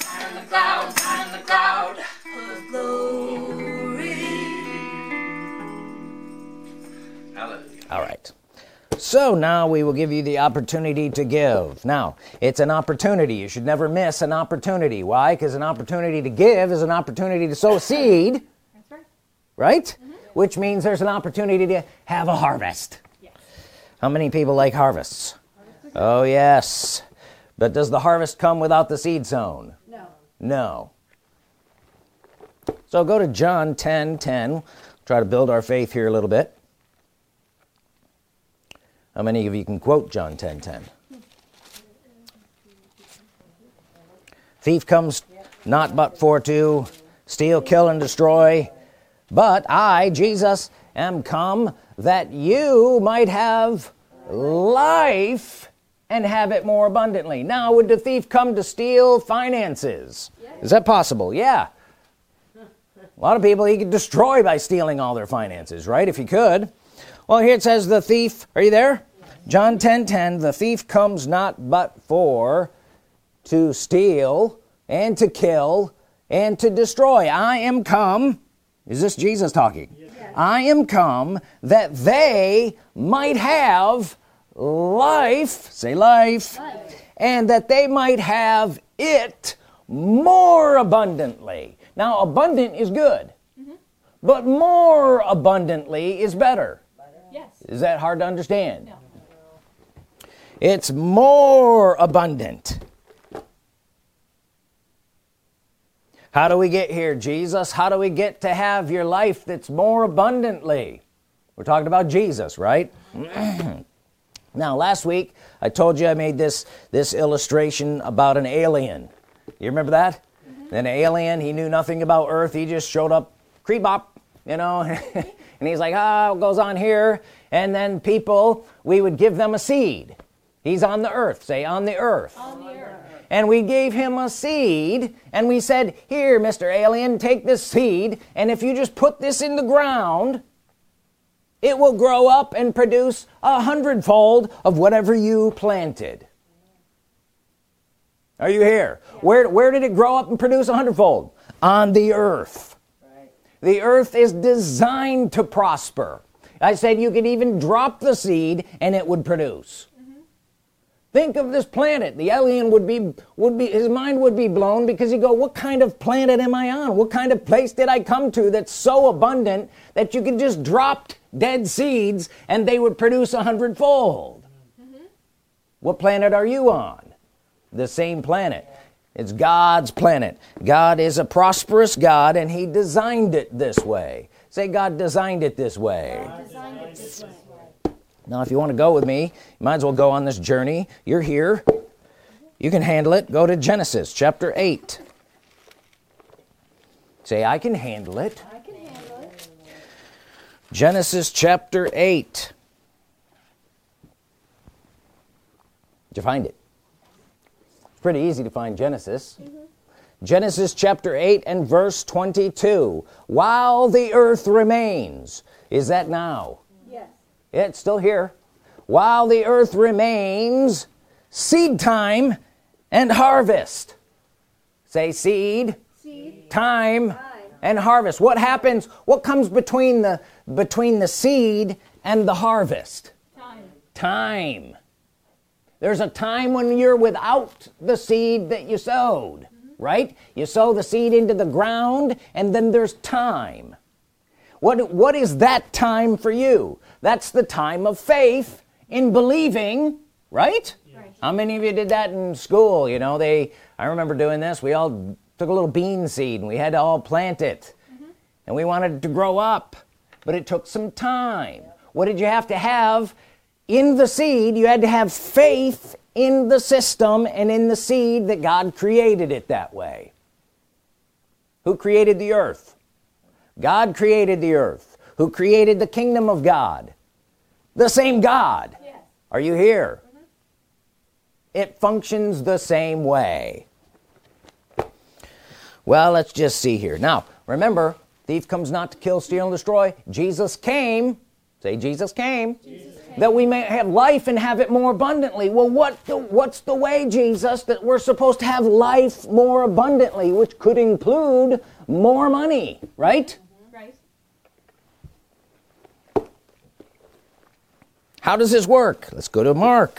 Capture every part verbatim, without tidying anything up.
high in the clouds, high in the cloud of glory. Hallelujah. All right. So now we will give you the opportunity to give. Now, it's an opportunity. You should never miss an opportunity. Why? Because an opportunity to give is an opportunity to sow seed. That's right. Right? Mm-hmm. Which means there's an opportunity to have a harvest. Yes. How many people like harvests? Oh, yes. But does the harvest come without the seed sown? No. No. So go to John ten ten. Try to build our faith here a little bit. How many of you can quote John ten ten? Thief comes not but for to steal, kill, and destroy. But I, Jesus, am come that you might have life and have it more abundantly. Now, would the thief come to steal finances? Is that possible? Yeah. A lot of people he could destroy by stealing all their finances, right? If he could. Well, here it says the thief, are you there? John ten ten, the thief comes not but for to steal and to kill and to destroy. I am come, is this Jesus talking? Yes. I am come that they might have life, say life, life, and that they might have it more abundantly. Now, abundant is good, mm-hmm. but more abundantly is better. Yes. Is that hard to understand? No. It's more abundant. How do we get here, Jesus? How do we get to have your life that's more abundantly? We're talking about Jesus, right? Now, last week, I told you I made this, this illustration about an alien. You remember that? Mm-hmm. An alien, he knew nothing about Earth. He just showed up, creep-bop, you know, and he's like, ah, what goes on here? And then people, we would give them a seed. He's on the earth. Say, on the earth. On the earth. And we gave him a seed, and we said, here, Mister Alien, take this seed, and if you just put this in the ground, it will grow up and produce a hundredfold of whatever you planted. Are you here? Yeah. Where, where did it grow up and produce a hundredfold? On the earth. Right. The earth is designed to prosper. I said you could even drop the seed and it would produce. Mm-hmm. Think of this planet. The alien would be, would be, his mind would be blown because he'd go, what kind of planet am I on? What kind of place did I come to that's so abundant that you could just drop dead seeds and they would produce a hundredfold? Mm-hmm. What planet are you on? The same planet. It's God's planet. God is a prosperous God and he designed it this way. Say, God designed it this way. God designed it this way. Now, if you want to go with me, you might as well go on this journey. You're here. You can handle it. Go to Genesis chapter eight. Say, I can handle it. I can handle it. Genesis chapter eight. Did you find it? It's pretty easy to find Genesis. Mm-hmm. Genesis chapter eight and verse twenty-two. While the earth remains. Is that now? Yes. It's still here. While the earth remains, seed time and harvest. Say seed, seed time, time, and harvest. What happens? What comes between the between the seed and the harvest? Time. Time. There's a time when you're without the seed that you sowed. Right? You sow the seed into the ground, and then there's time. What, what is that time for you? That's the time of faith in believing, right? Right. How many of you did that in school? You know, they, I remember doing this. We all took a little bean seed, and we had to all plant it. Mm-hmm. And we wanted it to grow up, but it took some time. What did you have to have in the seed? You had to have faith in the system and in the seed that God created it that way. Who created the earth? God created the earth. Who created the kingdom of God? The same God. Yes. Are you here? Mm-hmm. It functions the same way. Well, let's just see here. Now, remember, thief comes not to kill, steal, and destroy. Jesus came. Say, Jesus came. Jesus came. that we may have life and have it more abundantly. Well, what the, what's the way, Jesus, that we're supposed to have life more abundantly, which could include more money, right? Right. How does this work? Let's go to Mark.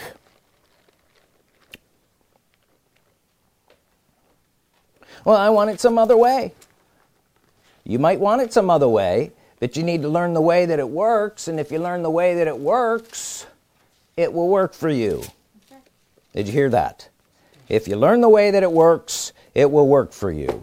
Well, I want it some other way. You might want it some other way, but you need to learn the way that it works, and if you learn the way that it works, it will work for you. Okay. Did you hear that? If you learn the way that it works, it will work for you.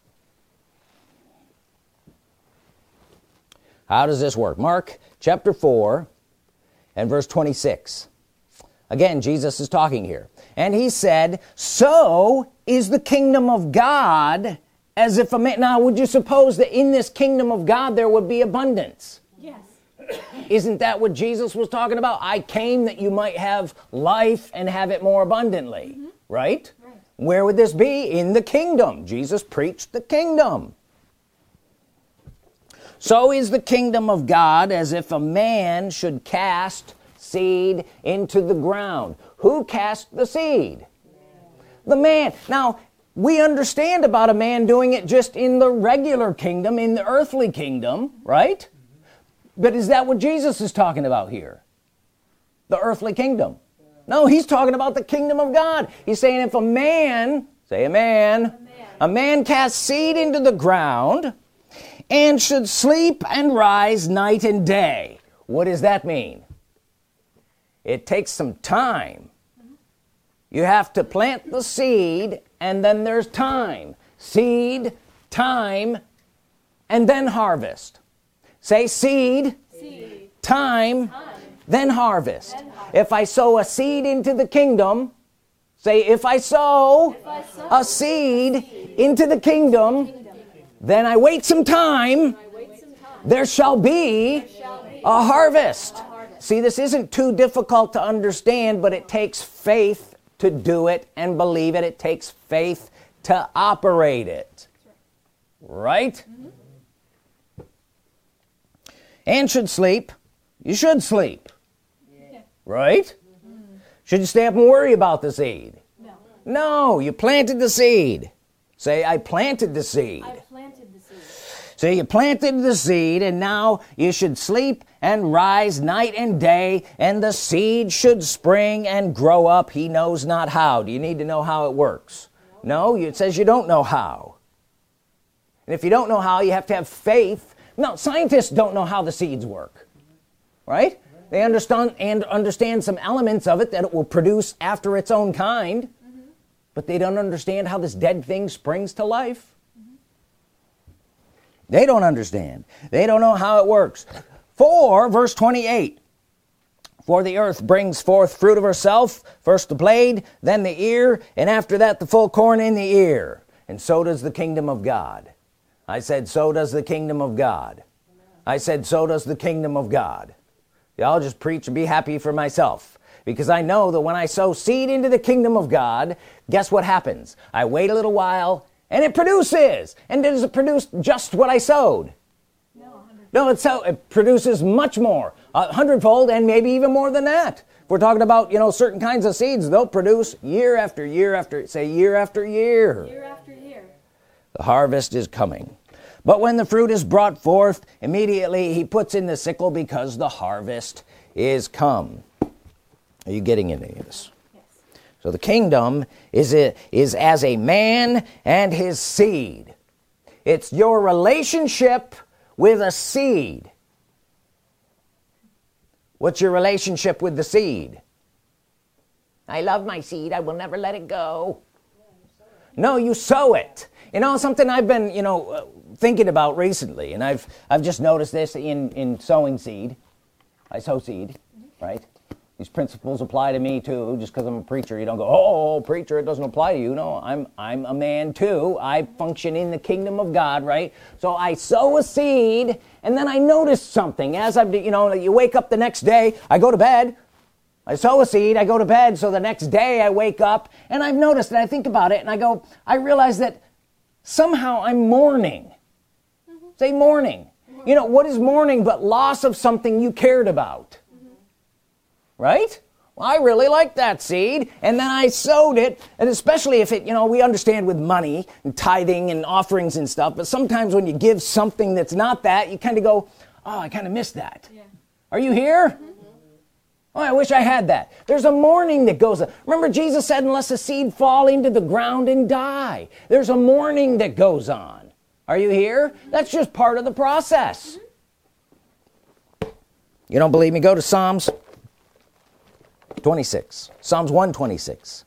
How does this work? Mark chapter four and verse twenty-six. Again, Jesus is talking here. And he said, so is the kingdom of God as if a man... Now, would you suppose that in this kingdom of God there would be abundance? Yes. Isn't that what Jesus was talking about? I came that you might have life and have it more abundantly. Mm-hmm. Right? Right? Where would this be? In the kingdom. Jesus preached the kingdom. So is the kingdom of God as if a man should cast seed into the ground. Who cast the seed? The man. Now, we understand about a man doing it just in the regular kingdom, in the earthly kingdom, right? But is that what Jesus is talking about here? The earthly kingdom? No, he's talking about the kingdom of God. He's saying if a man, say a man, a man, a man casts seed into the ground and should sleep and rise night and day. What does that mean? It takes some time. You have to plant the seed, and then there's time. Seed, time, and then harvest. Say seed, seed. Time, time, then harvest. Then harvest. If I sow a seed into the kingdom, say if I sow, if I sow a seed, seed into the kingdom, kingdom, then I wait some time, wait some time. There, shall be there shall be a harvest. A harvest. See, this isn't too difficult to understand, but it takes faith to do it and believe it. It takes faith to operate it. Right? Mm-hmm. And should sleep. You should sleep. Yeah. Right? Mm-hmm. Should you stay up and worry about the seed? No. No, you planted the seed. Say, I planted the seed. I planted the seed. So you planted the seed, and now you should sleep and rise night and day, and the seed should spring and grow up. He knows not how. Do you need to know how it works? No, it says you don't know how. And if you don't know how, you have to have faith. No, scientists don't know how the seeds work. Right? They understand and understand some elements of it that it will produce after its own kind, mm-hmm. but they don't understand how this dead thing springs to life. They don't understand. They don't know how it works. For, verse twenty-eight, for the earth brings forth fruit of herself, first the blade, then the ear, and after that the full corn in the ear. And so does the kingdom of God. I said, so does the kingdom of God. I said, so does the kingdom of God. I'll just preach and be happy for myself. Because I know that when I sow seed into the kingdom of God, guess what happens? I wait a little while, and it produces. And does it produce just what I sowed? No, no it's so, it produces much more, a hundredfold, and maybe even more than that. If we're talking about, you know, certain kinds of seeds, they'll produce year after year after, say year after year. Year after year. The harvest is coming. But when the fruit is brought forth, immediately he puts in the sickle because the harvest is come. Are you getting any of this? So the kingdom is, a, is as a man and his seed. It's your relationship with a seed. What's your relationship with the seed? I love my seed. I will never let it go. No, you sow it. You know, something I've been, you know, uh, thinking about recently, and I've, I've just noticed this in, in sowing seed. I sow seed, right? These principles apply to me too. Just because I'm a preacher, you don't go, oh, preacher, it doesn't apply to you. No, I'm I'm a man too. I function in the kingdom of God, right? So I sow a seed, and then I notice something. As I'm, you know, you wake up the next day, I go to bed, I sow a seed, I go to bed, so the next day I wake up, and I've noticed, and I think about it, and I go, I realize that somehow I'm mourning. Mm-hmm. Say mourning. Mm-hmm. You know, what is mourning but loss of something you cared about? right? Well, I really like that seed, and then I sowed it. And especially if it, you know, we understand with money and tithing and offerings and stuff, but sometimes when you give something that's not that, you kind of go, oh, I kind of missed that. Yeah. Are you here? Mm-hmm. Oh, I wish I had that. There's a mourning that goes on. Remember, Jesus said, unless a seed fall into the ground and die. There's a mourning that goes on. Are you here? Mm-hmm. That's just part of the process. Mm-hmm. You don't believe me? Go to Psalms twenty-six. Psalms one twenty-six.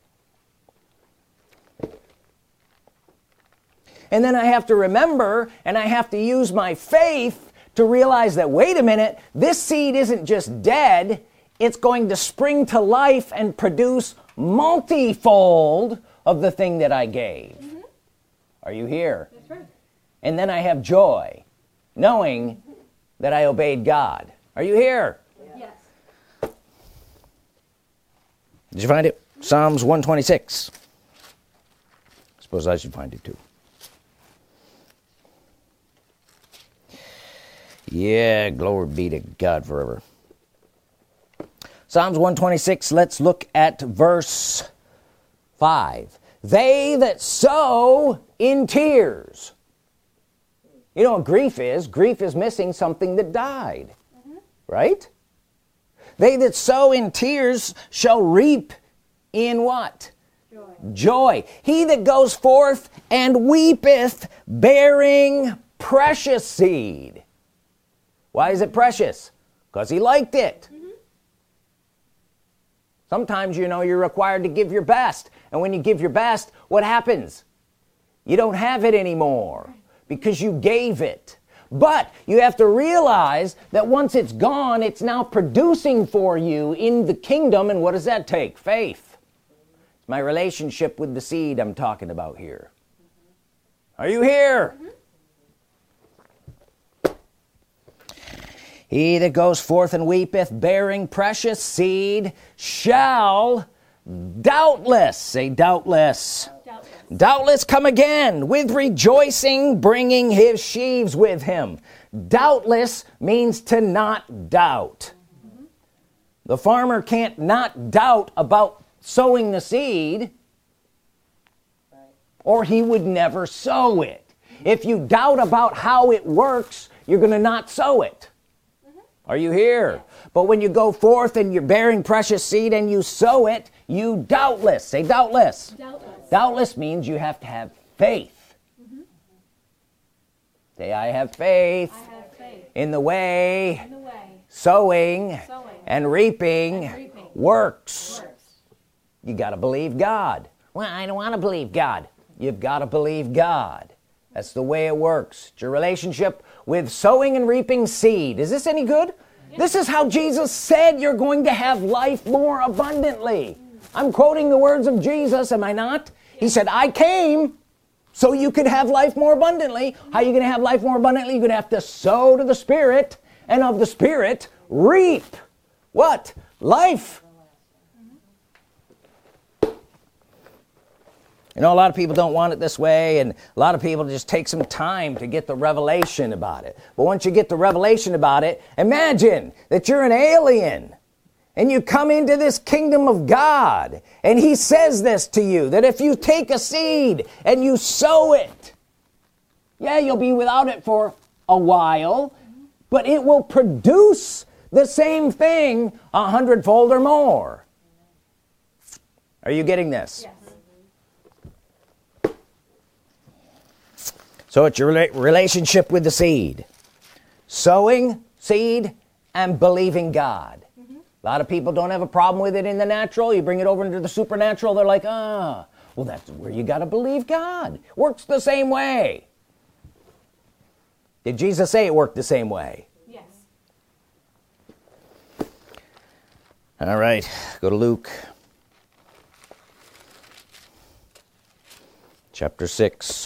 And then I have to remember, and I have to use my faith to realize that, wait a minute, this seed isn't just dead, it's going to spring to life and produce multifold of the thing that I gave. Mm-hmm. Are you here? That's right. And then I have joy, knowing that I obeyed God. Are you here? Yes. Did you find it? Psalms one twenty-six. Suppose I should find it too. Yeah, glory be to God forever. Psalms one twenty-six, let's look at verse five. They that sow in tears. You know what grief is? Grief is missing something that died. Mm-hmm. Right? They that sow in tears shall reap in what? Joy. Joy. He that goes forth and weepeth, bearing precious seed. Why is it precious? Because he liked it. Mm-hmm. Sometimes, you know, you're required to give your best. And when you give your best, what happens? You don't have it anymore because you gave it. But you have to realize that once it's gone, it's now producing for you in the kingdom. And what does that take? Faith. It's my relationship with the seed I'm talking about here. Are you here? Mm-hmm. He that goes forth and weepeth, bearing precious seed, shall doubtless, say doubtless, doubtless, doubtless come again with rejoicing, bringing his sheaves with him. Doubtless means to not doubt. Mm-hmm. The farmer can't not doubt about sowing the seed, or he would never sow it. If you doubt about how it works, you're going to not sow it. Are you here? But when you go forth and you're bearing precious seed and you sow it, you doubtless, say doubtless. Doubtless, doubtless means you have to have faith. Mm-hmm. Say, I have faith, I have faith. In, the way, in the way, sowing, sowing and, reaping and reaping works. works. You got to believe God. Well, I don't want to believe God. You've got to believe God. That's the way it works. It's your relationship with sowing and reaping seed. Is this any good? Yeah. This is how Jesus said you're going to have life more abundantly. I'm quoting the words of Jesus, am I not? Yeah. He said, I came so you could have life more abundantly. How are you going to have life more abundantly? You're going to have to sow to the Spirit, and of the Spirit, reap. What? Life. You know, a lot of people don't want it this way, and a lot of people just take some time to get the revelation about it. But once you get the revelation about it, imagine that you're an alien, and you come into this kingdom of God, and he says this to you, that if you take a seed and you sow it, yeah, you'll be without it for a while, but it will produce the same thing a hundredfold or more. Are you getting this? Yes. So it's your relationship with the seed. Sowing seed and believing God. Mm-hmm. A lot of people don't have a problem with it in the natural. You bring it over into the supernatural, they're like, ah, well, that's where you got to believe God. Works the same way. Did Jesus say it worked the same way? Yes. All right, go to Luke. Chapter six.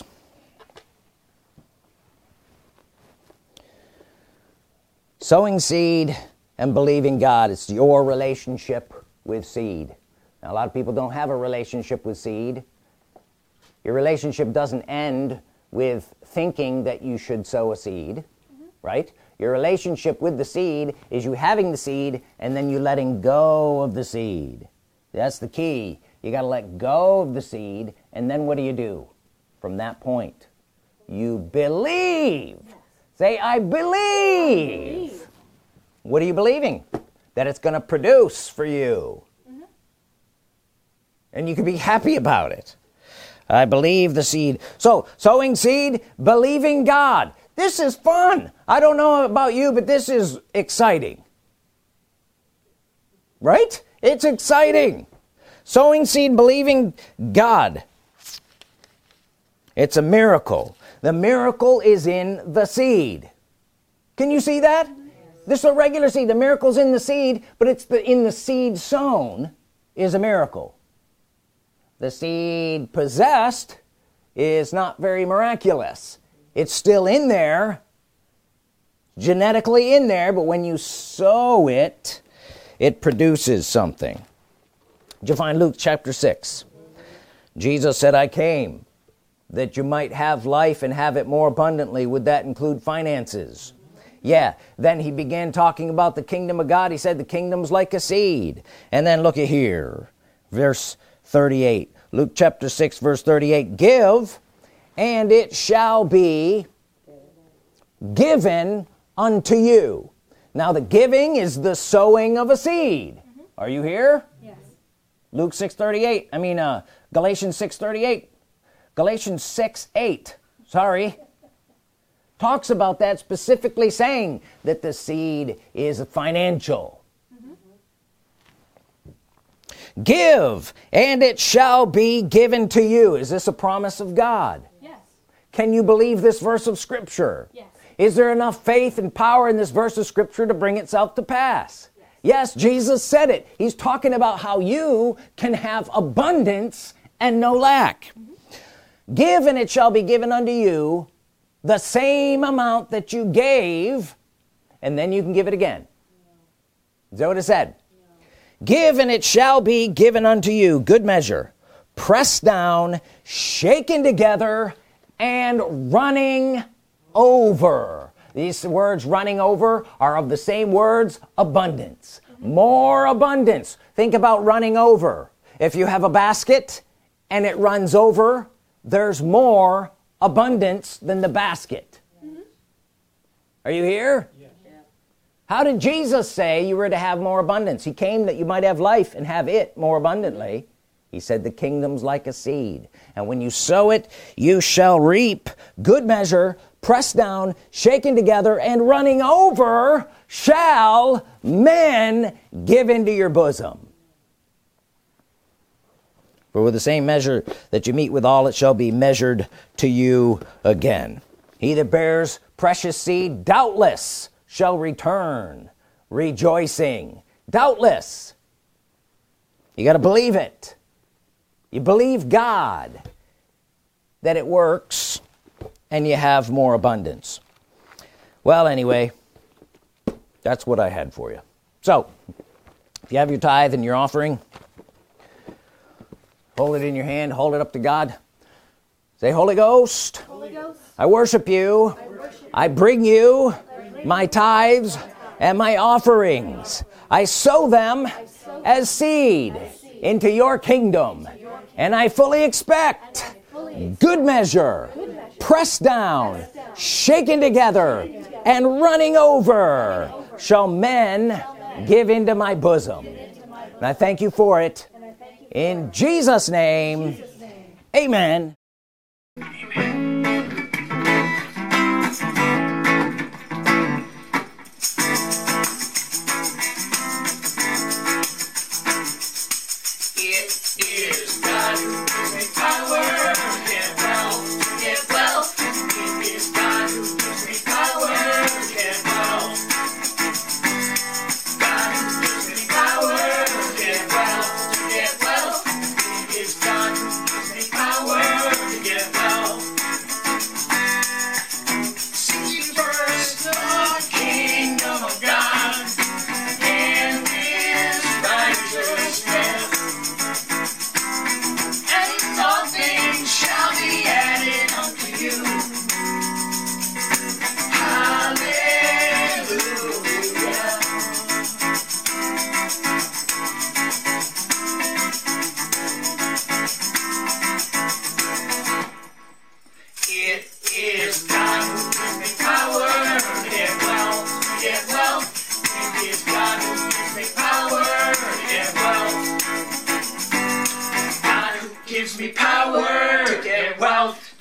Sowing seed and believing God. It's your relationship with seed. Now, a lot of people don't have a relationship with seed. Your relationship doesn't end with thinking that you should sow a seed. Mm-hmm. right? Your relationship with the seed is you having the seed and then you letting go of the seed. That's the key. You got to let go of the seed, and then what do you do from that point? You believe. Say, I believe. believe. What are you believing? That it's going to produce for you. Mm-hmm. And you can be happy about it. I believe the seed. So, sowing seed, believing God. This is fun. I don't know about you, but this is exciting. Right? It's exciting. Sowing seed, believing God. It's a miracle. The miracle is in the seed. Can you see that? Yes. This is a regular seed. The miracle's in the seed, but it's the in the seed sown is a miracle. The seed possessed is not very miraculous. It's still in there, genetically in there, but when you sow it, it produces something. Did you find Luke chapter six? Jesus said, I came that you might have life and have it more abundantly. Would that include finances? Yeah. Then he began talking about the kingdom of God. He said the kingdom's like a seed. And then look at here, verse thirty-eight. Luke chapter six, verse thirty-eight. Give, and it shall be given unto you. Now the giving is the sowing of a seed. Mm-hmm. Are you here? Yes. Luke six thirty-eight. I mean, uh, Galatians six thirty-eight. Galatians six eight. Sorry. Talks about that, specifically saying that the seed is financial. Mm-hmm. Give, and it shall be given to you. Is this a promise of God? Yes. Can you believe this verse of Scripture? Yes. Is there enough faith and power in this verse of Scripture to bring itself to pass? Yes. Yes, Jesus said it. He's talking about how you can have abundance and no lack. Mm-hmm. Give, and it shall be given unto you the same amount that you gave, and then you can give it again. Is that what it said? Give, and it shall be given unto you, good measure, pressed down, shaken together, and running over. These words, running over, are of the same words, abundance. More abundance. Think about running over. If you have a basket and it runs over, there's more abundance than the basket. Mm-hmm. Are you here? Yeah. How did Jesus say you were to have more abundance? He came that you might have life and have it more abundantly. He said the kingdom's like a seed, and when you sow it, you shall reap. Good measure, pressed down, shaken together, and running over, shall men give into your bosom. For with the same measure that you meet withal, it shall be measured to you again. He that bears precious seed, doubtless shall return, rejoicing. Doubtless. You got to believe it. You believe God that it works, and you have more abundance. Well, anyway, that's what I had for you. So, if you have your tithe and your offering, hold it in your hand, hold it up to God. Say, Holy Ghost, Holy Ghost, I worship you. I, worship I bring you my tithes and my offerings. I sow them as seed into your kingdom. And I fully expect good measure, pressed down, shaken together, and running over shall men give into my bosom. And I thank you for it. In Jesus' name, amen. Power.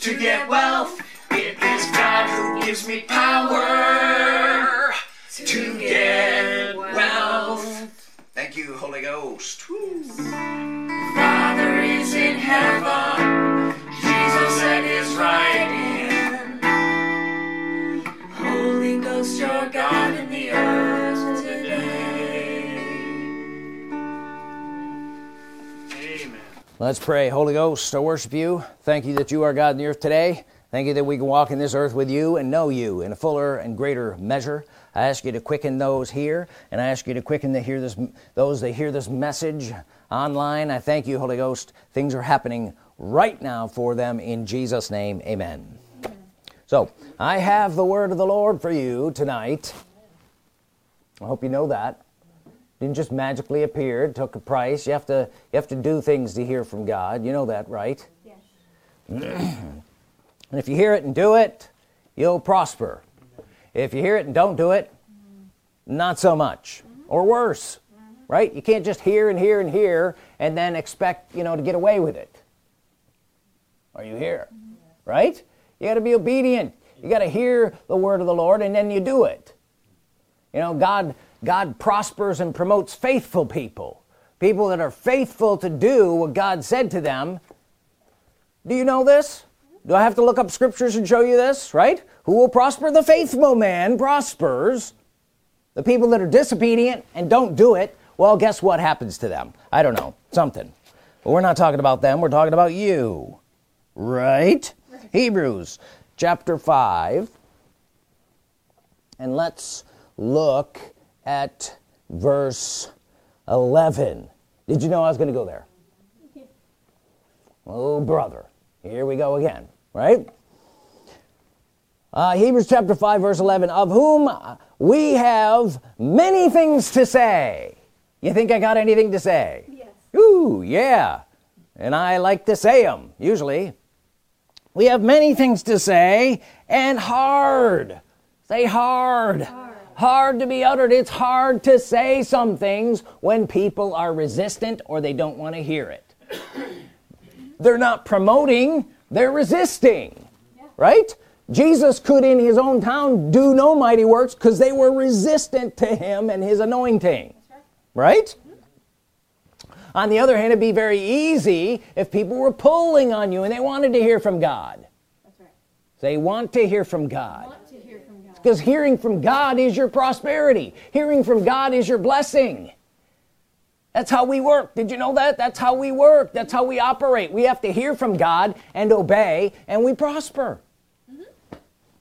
to get wealth. It is God who gives me power to get wealth. Thank you, Holy Ghost. Woo. Father is in heaven, Jesus at his right hand. Holy Ghost, your God in the earth today. Amen. Let's pray. Holy Ghost, I worship you. Thank you that you are God in the earth today. Thank you that we can walk in this earth with you and know you in a fuller and greater measure. I ask you to quicken those here, and I ask you to quicken the hear this, those that hear this message online. I thank you, Holy Ghost. Things are happening right now for them in Jesus' name. Amen. Amen. So, I have the word of the Lord for you tonight. I hope you know that. Didn't just magically appear. It took a price. You have to, you have to do things to hear from God. You know that, right? Yes. And if you hear it and do it, you'll prosper. If you hear it and don't do it, not so much, or worse, right? You can't just hear and hear and hear and then expect, you know, to get away with it. Are you here? Right? You got to be obedient. You got to hear the word of the Lord and then you do it. You know, God, God prospers and promotes faithful people, people that are faithful to do what God said to them. Do you know this? Do I have to look up scriptures and show you this, right? Who will prosper? The faithful man prospers. The people that are disobedient and don't do it, well, guess what happens to them? I don't know, something. But we're not talking about them, we're talking about you, right? Right. Hebrews chapter five. And let's look at verse eleven. Did you know I was going to go there? Oh, brother. Here we go again, right? Uh, Hebrews chapter five, verse eleven, of whom we have many things to say. You think I got anything to say? Yes. Ooh, yeah. And I like to say them, usually. We have many things to say, and hard. Say hard. Hard. Hard to be uttered. It's hard to say some things when people are resistant or they don't want to hear it. They're not promoting, they're resisting, yeah. Right? Jesus could in his own town do no mighty works because they were resistant to him and his anointing. That's right? Right? Mm-hmm. On the other hand, it'd be very easy if people were pulling on you and they wanted to hear from God. That's right. They want to hear from God. Want to hear from God. Because hearing from God is your prosperity. Hearing from God is your blessing. That's how we work. Did you know that? That's how we work. That's how we operate. We have to hear from God and obey, and we prosper. Mm-hmm.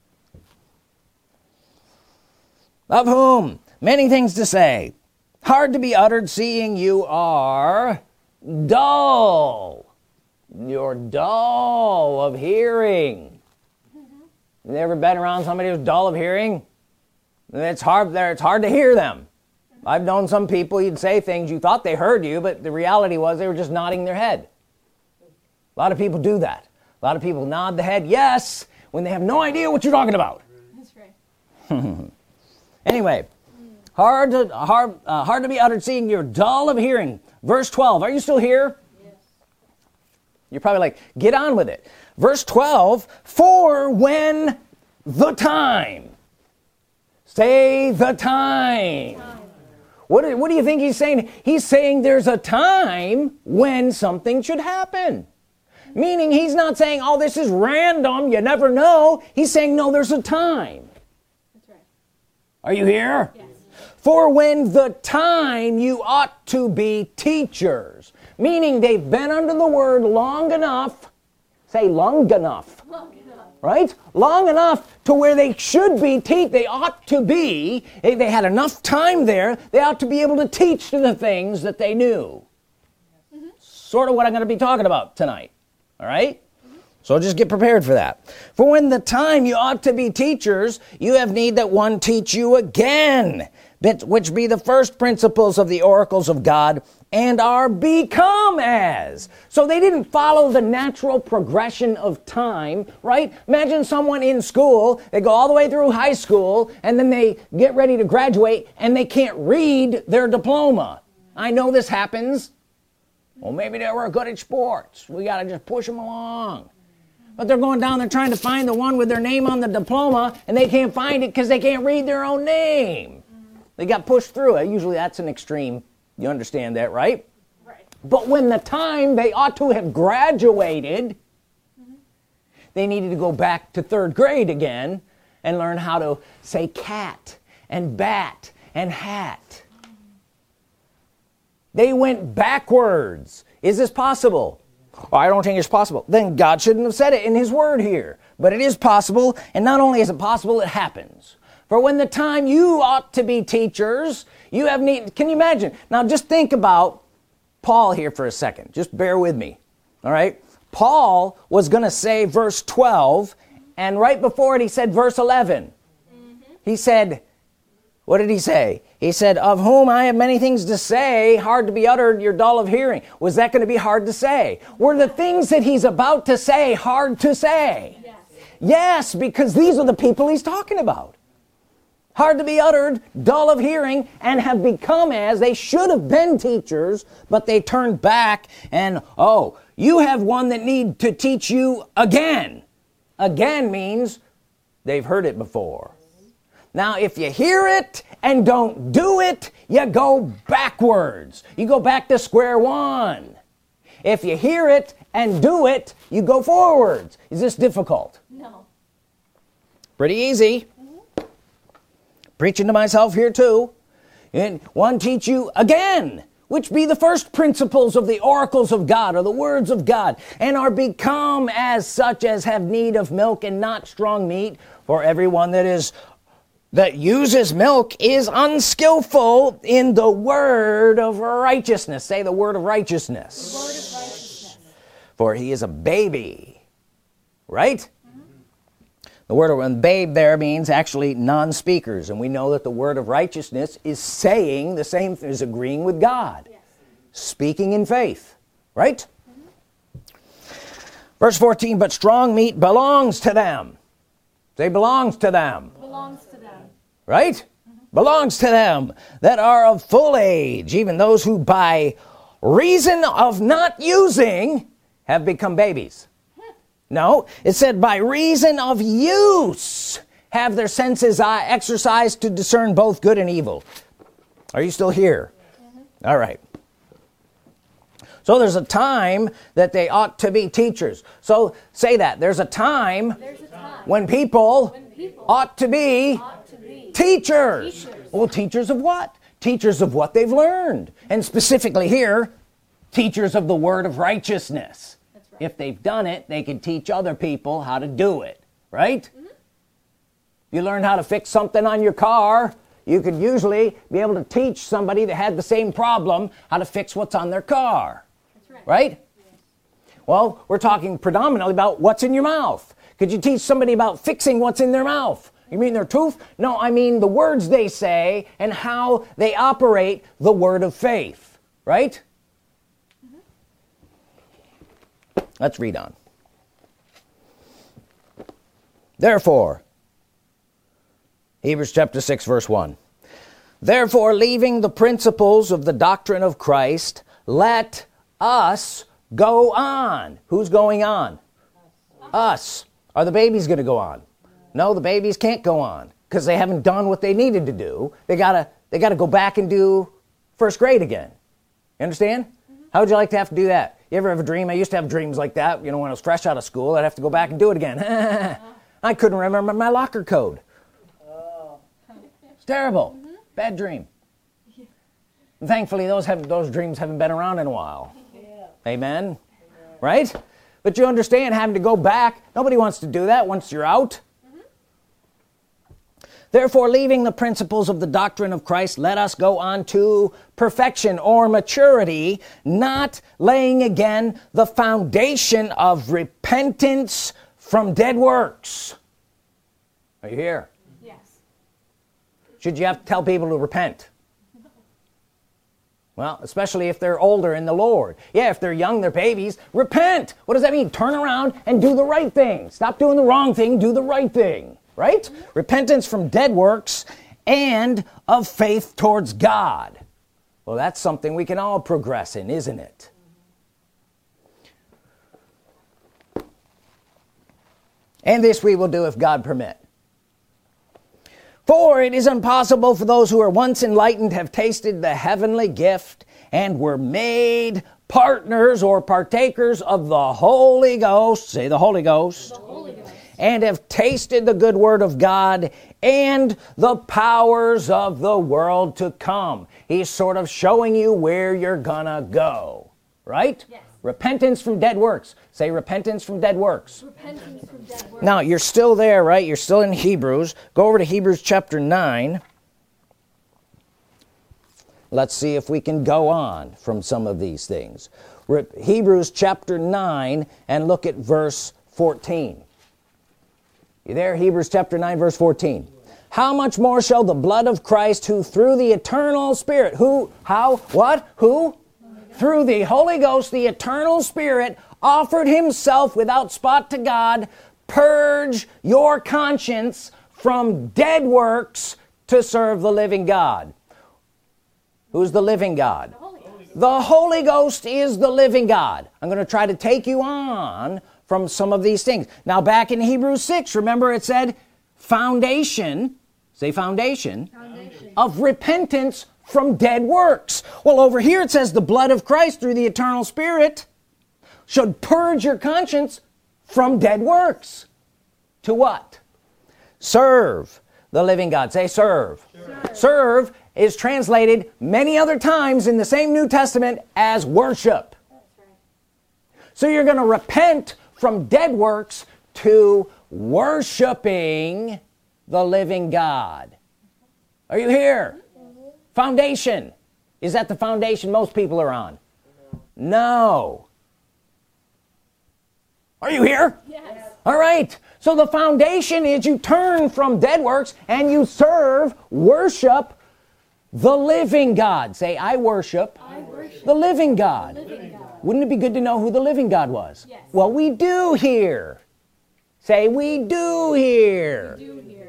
Of whom? Many things to say. Hard to be uttered, seeing you are dull. You're dull of hearing. Mm-hmm. You ever been around somebody who's dull of hearing? It's hard, it's hard to hear them. I've known some people, you'd say things, you thought they heard you, but the reality was they were just nodding their head. A lot of people do that. A lot of people nod the head, yes, when they have no idea what you're talking about. That's right. Anyway, hard to, hard, uh, hard to be uttered, seeing you're dull of hearing. Verse twelve, are you still here? Yes. You're probably like, get on with it. Verse twelve, for when the time. Say the time. time. What do, what do you think he's saying? He's saying there's a time when something should happen. Meaning he's not saying, oh, this is random, you never know. He's saying, no, there's a time. That's right. Are you here? Yes. For when the time you ought to be teachers. Meaning they've been under the word long enough. Say long enough. Long enough. Right? Long enough to where they should be teach. They ought to be. If they had enough time there, they ought to be able to teach to the things that they knew. Mm-hmm. Sort of what I'm going to be talking about tonight. All right? Mm-hmm. So just get prepared for that. For when the time you ought to be teachers, you have need that one teach you again, which be the first principles of the oracles of God, and are become as. So they didn't follow the natural progression of time, right? Imagine someone in school, they go all the way through high school, and then they get ready to graduate, and they can't read their diploma. I know this happens. Well, maybe they were good at sports. We got to just push them along. But they're going down there trying to find the one with their name on the diploma, and they can't find it because they can't read their own name. They got pushed through it. Usually that's an extreme. You understand that, right? Right. But when the time they ought to have graduated, mm-hmm. they needed to go back to third grade again and learn how to say cat and bat and hat. Mm-hmm. They went backwards. Is this possible? Oh, I don't think it's possible. Then God shouldn't have said it in his word here. But it is possible, and not only is it possible, it happens. For when the time you ought to be teachers, you have need. Can you imagine? Now just think about Paul here for a second. Just bear with me. All right? Paul was going to say verse twelve, and right before it he said verse eleven. Mm-hmm. He said, what did he say? He said, of whom I have many things to say, hard to be uttered, you're dull of hearing. Was that going to be hard to say? Were the things that he's about to say hard to say? Yes. Yes, because these are the people he's talking about. Hard to be uttered, dull of hearing, and have become as they should have been teachers, but they turned back and, oh, you have one that need to teach you again. Again means they've heard it before. Now, if you hear it and don't do it, you go backwards. You go back to square one. If you hear it and do it, you go forwards. Is this difficult? No. Pretty easy. Preaching to myself here too. And one teach you again, which be the first principles of the oracles of God, or the words of God, and are become as such as have need of milk and not strong meat. For everyone that is that uses milk is unskillful in the word of righteousness. Say the word of righteousness. The word of righteousness. For he is a baby. Right? The word of babe there means actually non-speakers, and we know that the word of righteousness is saying the same thing, is agreeing with God. Yes. Speaking in faith, right? Mm-hmm. Verse fourteen, but strong meat belongs to them. Say belongs to them. Belongs to them. Right? Mm-hmm. Belongs to them that are of full age, even those who by reason of not using have become babies. No, it said by reason of use have their senses uh, exercised to discern both good and evil. Are you still here? Mm-hmm. All right. So there's a time that they ought to be teachers. So say that. There's a time, there's a time when, people when people ought to be, ought to be teachers. teachers. Well, teachers of what? Teachers of what they've learned. And specifically here, teachers of the word of righteousness. If they've done it, they can teach other people how to do it, right? Mm-hmm. You learn how to fix something on your car, you could usually be able to teach somebody that had the same problem how to fix what's on their car. That's right. Right? Yes. Well, we're talking predominantly about what's in your mouth. Could you teach somebody about fixing what's in their mouth? You mean their tooth? No, I mean the words they say and how they operate the word of faith, right? Let's read on. Therefore, Hebrews chapter six, verse one. Therefore, leaving the principles of the doctrine of Christ, let us go on. Who's going on? Us. Us. Are the babies going to go on? No, the babies can't go on because they haven't done what they needed to do. They gotta, they gotta go back and do first grade again. You understand? Mm-hmm. How would you like to have to do that? You ever have a dream? I used to have dreams like that. You know, when I was fresh out of school, I'd have to go back and do it again. I couldn't remember my locker code. Oh. It's terrible. Mm-hmm. Bad dream. Yeah. And thankfully, those have, those dreams haven't been around in a while. Yeah. Amen? Amen? Right? But you understand, having to go back, nobody wants to do that once you're out. Therefore, leaving the principles of the doctrine of Christ, let us go on to perfection or maturity, not laying again the foundation of repentance from dead works. Are you here? Yes. Should you have to tell people to repent? Well, especially if they're older in the Lord. Yeah, if they're young, they're babies, repent. What does that mean? Turn around and do the right thing. Stop doing the wrong thing, do the right thing. Right? Mm-hmm. Repentance from dead works and of faith towards God. Well, that's something we can all progress in, isn't it? And this we will do if God permit. For it is impossible for those who are once enlightened, have tasted the heavenly gift, and were made partners or partakers of the Holy Ghost, say the Holy Ghost, The Holy Ghost. and have tasted the good word of God and the powers of the world to come. He's sort of showing you where you're gonna go, right? Yes. Repentance from dead works. Say repentance from dead works. Repentance from dead works. Now, you're still there, right? You're still in Hebrews. Go over to Hebrews chapter nine. Let's see if we can go on from some of these things. Re- Hebrews chapter nine, and look at verse fourteen. You there? Hebrews chapter nine, verse fourteen. How much more shall the blood of Christ, who through the eternal Spirit, who, how, what, who? Through the Holy Ghost, the eternal Spirit, offered himself without spot to God, purge your conscience from dead works to serve the living God. Who's the living God? The Holy Ghost. The Holy Ghost is the living God. I'm going to try to take you on from some of these things. Now, back in Hebrews six, remember it said foundation, say foundation, Foundation. of repentance from dead works. Well, over here it says the blood of Christ through the eternal Spirit should purge your conscience from dead works. To what? Serve the living God. Say serve. Serve. Serve is translated many other times in the same New Testament as worship. That's right. So you're going to repent from dead works to worshiping the living God. Are you here? Foundation. Is that the foundation most people are on? No. Are you here? Yes. All right. So the foundation is you turn from dead works and you serve, worship the living God. Say, I worship, I worship the living God. the living God. Wouldn't it be good to know who the living God was? Yes. Well, we do here. Say, we do here. Do here.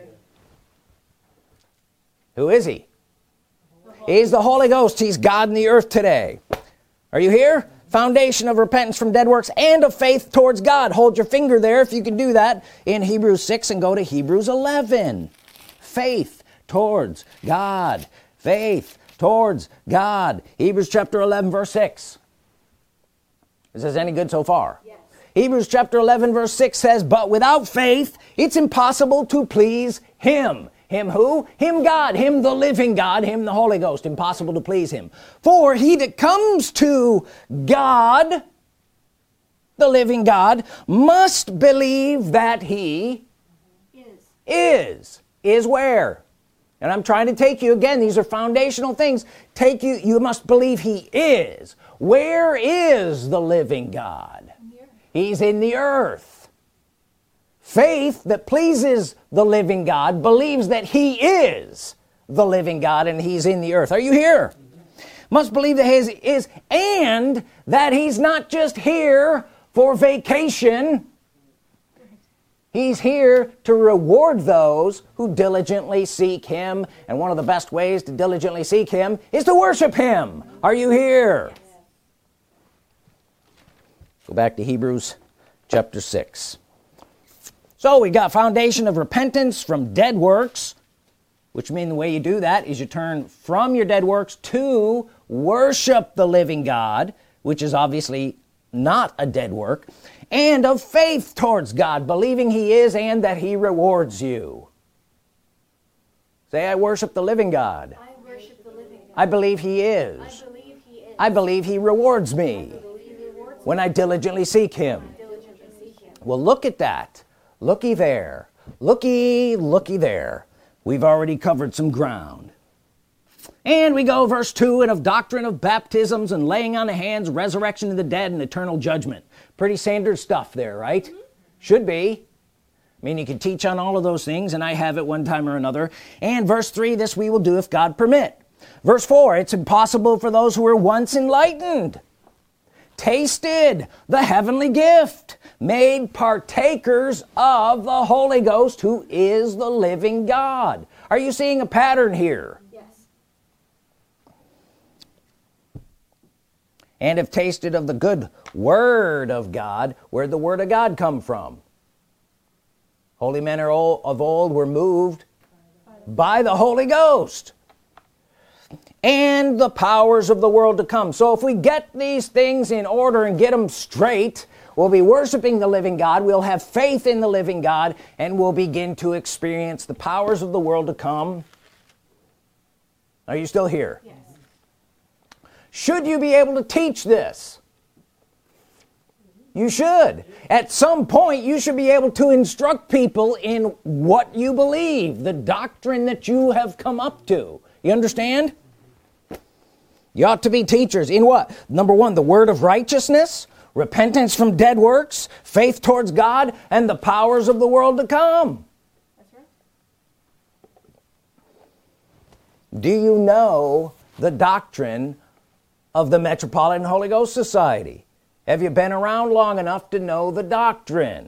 Who is he? He's the Holy Ghost. He's God in the earth today. Are you here? Foundation of repentance from dead works and of faith towards God. Hold your finger there if you can do that in Hebrews six and go to Hebrews eleven. Faith towards God. Faith towards God. Hebrews chapter eleven, verse six. Is this any good so far? Yes. Hebrews chapter eleven, verse six says, but without faith, it's impossible to please him. Him who? Him God, him the living God, him the Holy Ghost. Impossible to please him. For he that comes to God, the living God, must believe that he Is. is. Is where? And I'm trying to take you, again, these are foundational things. Take you, you must believe he is. Where is the living God? In the earth. He's in the earth. Faith that pleases the living God believes that he is the living God and he's in the earth. Are you here? Must believe that he is, and that he's not just here for vacation. He's here to reward those who diligently seek him. And one of the best ways to diligently seek him is to worship him. Are you here? Yes. Go back to Hebrews chapter six. So we got foundation of repentance from dead works, which means the way you do that is you turn from your dead works to worship the living God, which is obviously not a dead work, and of faith towards God, believing he is and that he rewards you. Say, I worship the living God. I worship the living God. I believe he I is. believe he is. I believe he rewards me I believe he rewards when I diligently seek him. me. Diligently seek him. Well, look at that. Looky there. Looky, looky there. We've already covered some ground. And we go verse two, and of doctrine of baptisms and laying on of hands, resurrection of the dead and eternal judgment. Pretty standard stuff there, right? Mm-hmm. Should be. I mean, you can teach on all of those things, and I have at one time or another. And verse three, this we will do if God permit. Verse four, it's impossible for those who were once enlightened, tasted the heavenly gift, made partakers of the Holy Ghost, who is the living God. Are you seeing a pattern here? Yes. And have tasted of the good word of God. Where'd the word of God come from? Holy men of old were moved by the Holy Ghost and the powers of the world to come. So if we get these things in order and get them straight, we'll be worshiping the living God, we'll have faith in the living God, and we'll begin to experience the powers of the world to come. Are you still here? Yes. Should you be able to teach this? You should. At some point, you should be able to instruct people in what you believe, the doctrine that you have come up to. You understand? You ought to be teachers in what? Number one, the word of righteousness, repentance from dead works, faith towards God, and the powers of the world to come. That's right. Do you know the doctrine of the Metropolitan Holy Ghost Society? Have you been around long enough to know the doctrine?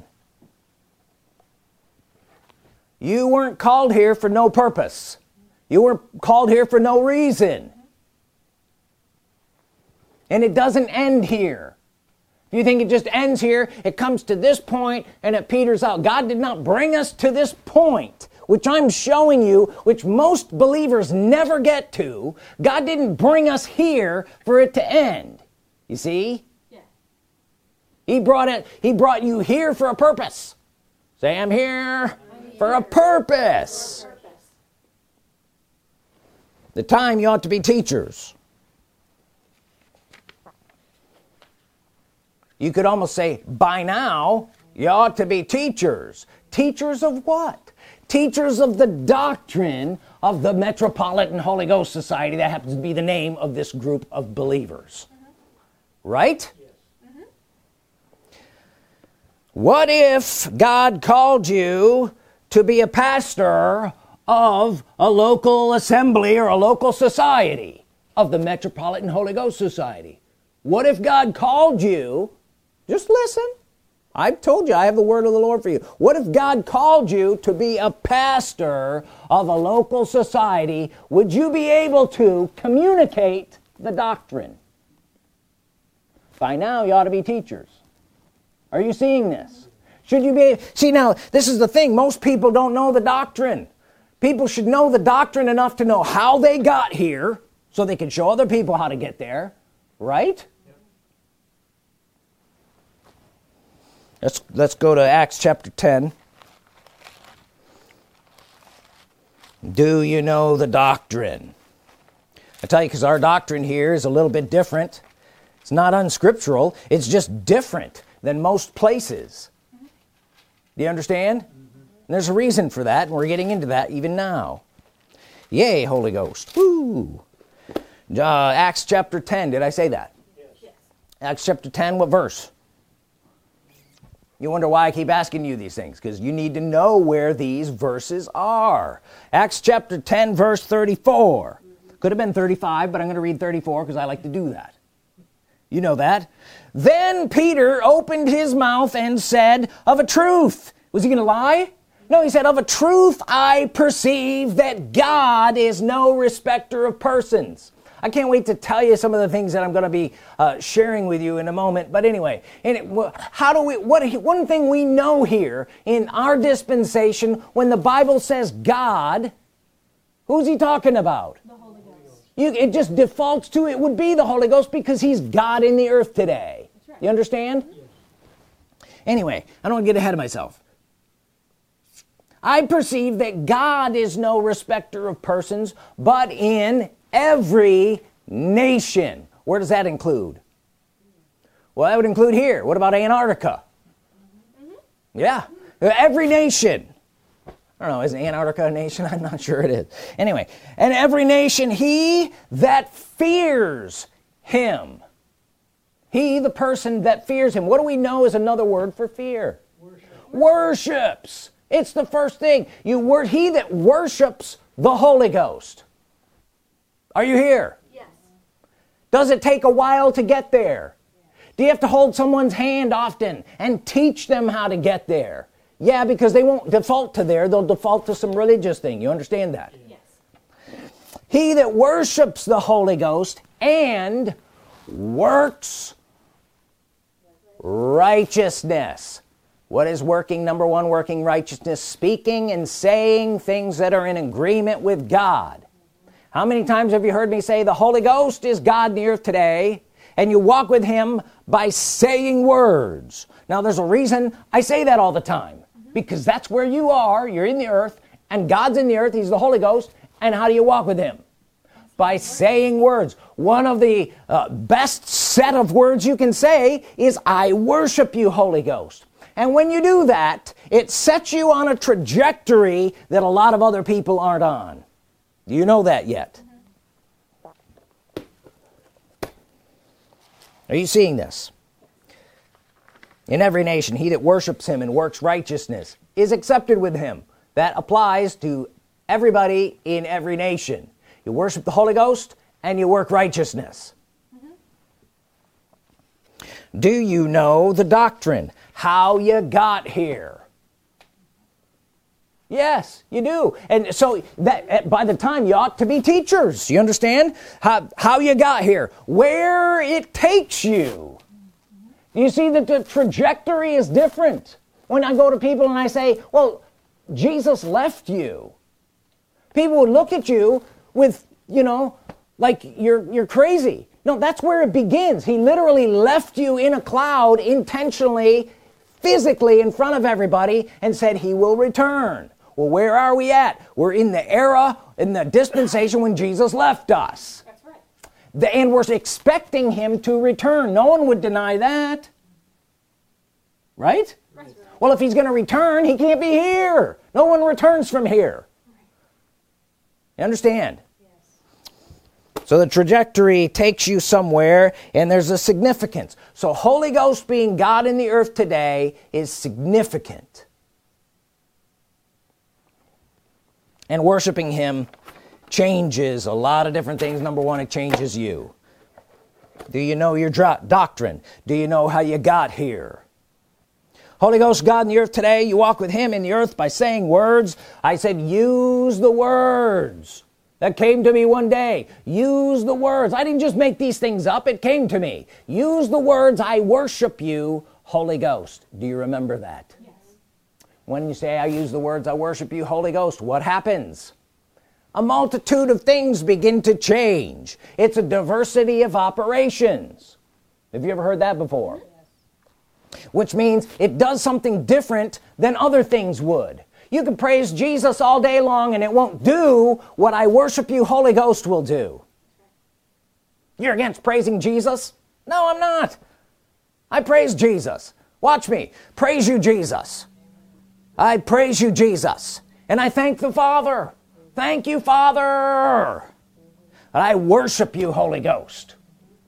You weren't called here for no purpose. You weren't called here for no reason. And it doesn't end here. If you think it just ends here, it comes to this point and it peters out. God did not bring us to this point, which I'm showing you, which most believers never get to. God didn't bring us here for it to end. You see? Yeah. He brought it, he brought you here for a purpose. Say, I'm here for a purpose. Purpose. The time you ought to be teachers. You could almost say, by now, you ought to be teachers. Teachers of what? Teachers of the doctrine of the Metropolitan Holy Ghost Society. That happens to be the name of this group of believers. Mm-hmm. Right? Yes. Mm-hmm. What if God called you to be a pastor of a local assembly or a local society of the Metropolitan Holy Ghost Society? What if God called you? Just listen. I've told you I have the word of the Lord for you. What if God called you to be a pastor of a local society? Would you be able to communicate the doctrine? By now, you ought to be teachers. Are you seeing this? Should you be? See, now, this is the thing. Most people don't know the doctrine. People should know the doctrine enough to know how they got here so they can show other people how to get there. Right? Let's, let's go to Acts chapter ten. Do you know the doctrine? I tell you, because our doctrine here is a little bit different. It's not unscriptural. It's just different than most places. Do you understand? Mm-hmm. There's a reason for that, and we're getting into that even now. Yay, Holy Ghost. Woo! Uh, Acts chapter ten. Did I say that? Yes. Acts chapter ten, what verse? You wonder why I keep asking you these things, because you need to know where these verses are. Acts chapter ten, verse thirty-four. Could have been thirty-five, but I'm going to read thirty-four because I like to do that. You know that. Then Peter opened his mouth and said, of a truth. Was he going to lie? No, he said, of a truth I perceive that God is no respecter of persons. I can't wait to tell you some of the things that I'm going to be uh, sharing with you in a moment. But anyway, and it, how do we? What one thing we know here in our dispensation, when the Bible says God, who's he talking about? The Holy Ghost. You, it just defaults to it would be the Holy Ghost because he's God in the earth today. That's right. You understand? Yes. Anyway, I don't want to get ahead of myself. I perceive that God is no respecter of persons, but in every nation. Where does that include? Well, that would include here. What about Antarctica? Mm-hmm. Yeah, every nation. I don't know, is Antarctica a nation? I'm not sure it is. Anyway, and every nation, he that fears him. He, the person that fears him. What do we know is another word for fear? Worship. Worships. It's the first thing. You wor- he that worships the Holy Ghost. Are you here? Yes. Does it take a while to get there? Do you have to hold someone's hand often and teach them how to get there? Yeah, because they won't default to there. They'll default to some religious thing. You understand that? Yes. He that worships the Holy Ghost and works righteousness. What is working? Number one, working righteousness, speaking and saying things that are in agreement with God. How many times have you heard me say the Holy Ghost is God in the earth today, and you walk with him by saying words? Now there's a reason I say that all the time, because that's where you are. You're in the earth, and God's in the earth. He's the Holy Ghost. And how do you walk with him? By saying words. One of the uh, best set of words you can say is, I worship you, Holy Ghost. And when you do that, it sets you on a trajectory that a lot of other people aren't on. Do you know that yet? Are you seeing this? In every nation, he that worships him and works righteousness is accepted with him. That applies to everybody in every nation. You worship the Holy Ghost and you work righteousness. Mm-hmm. Do you know the doctrine? How you got here? Yes, you do. And so that by the time you ought to be teachers. You understand? How, how you got here. Where it takes you. You see that the trajectory is different. When I go to people and I say, well, Jesus left you. People would look at you with, you know, like you're you're crazy. No, that's where it begins. He literally left you in a cloud intentionally, physically in front of everybody and said he will return. Well, where are we at? We're in the era, in the dispensation when Jesus left us. That's right. The, and we're expecting him to return. No one would deny that. Right? Right. Well, if he's going to return, he can't be here. No one returns from here. You understand? Yes. So the trajectory takes you somewhere, and there's a significance. So Holy Ghost being God in the earth today is significant. And worshiping him changes a lot of different things. Number one, it changes you. Do you know your dro- doctrine? Do you know how you got here? Holy Ghost, God in the earth today, you walk with him in the earth by saying words. I said, use the words. That came to me one day. Use the words. I didn't just make these things up. It came to me. Use the words, I worship you, Holy Ghost. Do you remember that? Yes. When you say, I use the words, I worship you, Holy Ghost, what happens? A multitude of things begin to change. It's a diversity of operations. Have you ever heard that before? Which means it does something different than other things would. You can praise Jesus all day long and it won't do what I worship you, Holy Ghost will do. You're against praising Jesus? No, I'm not. I praise Jesus. Watch me. Praise you, Jesus. I praise you, Jesus. And I thank the Father. Thank you, Father. And I worship you, Holy Ghost.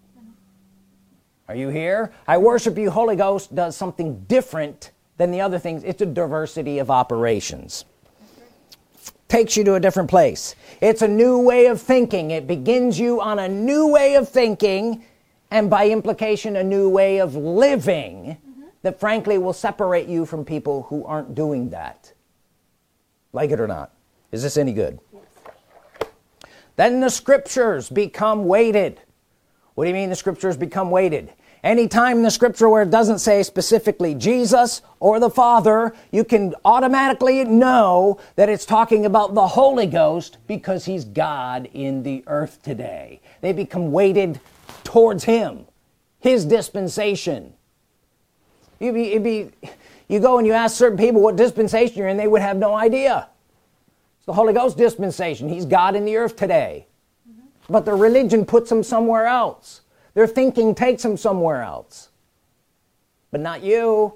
Are you here? I worship you, Holy Ghost does something different than the other things. It's a diversity of operations. Takes you to a different place. It's a new way of thinking. It begins you on a new way of thinking, and by implication, a new way of living mm-hmm. that frankly will separate you from people who aren't doing that. Like it or not. Is this any good? Yes. Then the scriptures become weighted. What do you mean the scriptures become weighted? Anytime in the scripture where it doesn't say specifically Jesus or the Father, you can automatically know that it's talking about the Holy Ghost because he's God in the earth today. They become weighted towards him, his dispensation. You'd be, it'd be, you go and you ask certain people what dispensation you're in, they would have no idea. It's the Holy Ghost dispensation. He's God in the earth today. Mm-hmm. But their religion puts him somewhere else. Their thinking takes them somewhere else. But not you.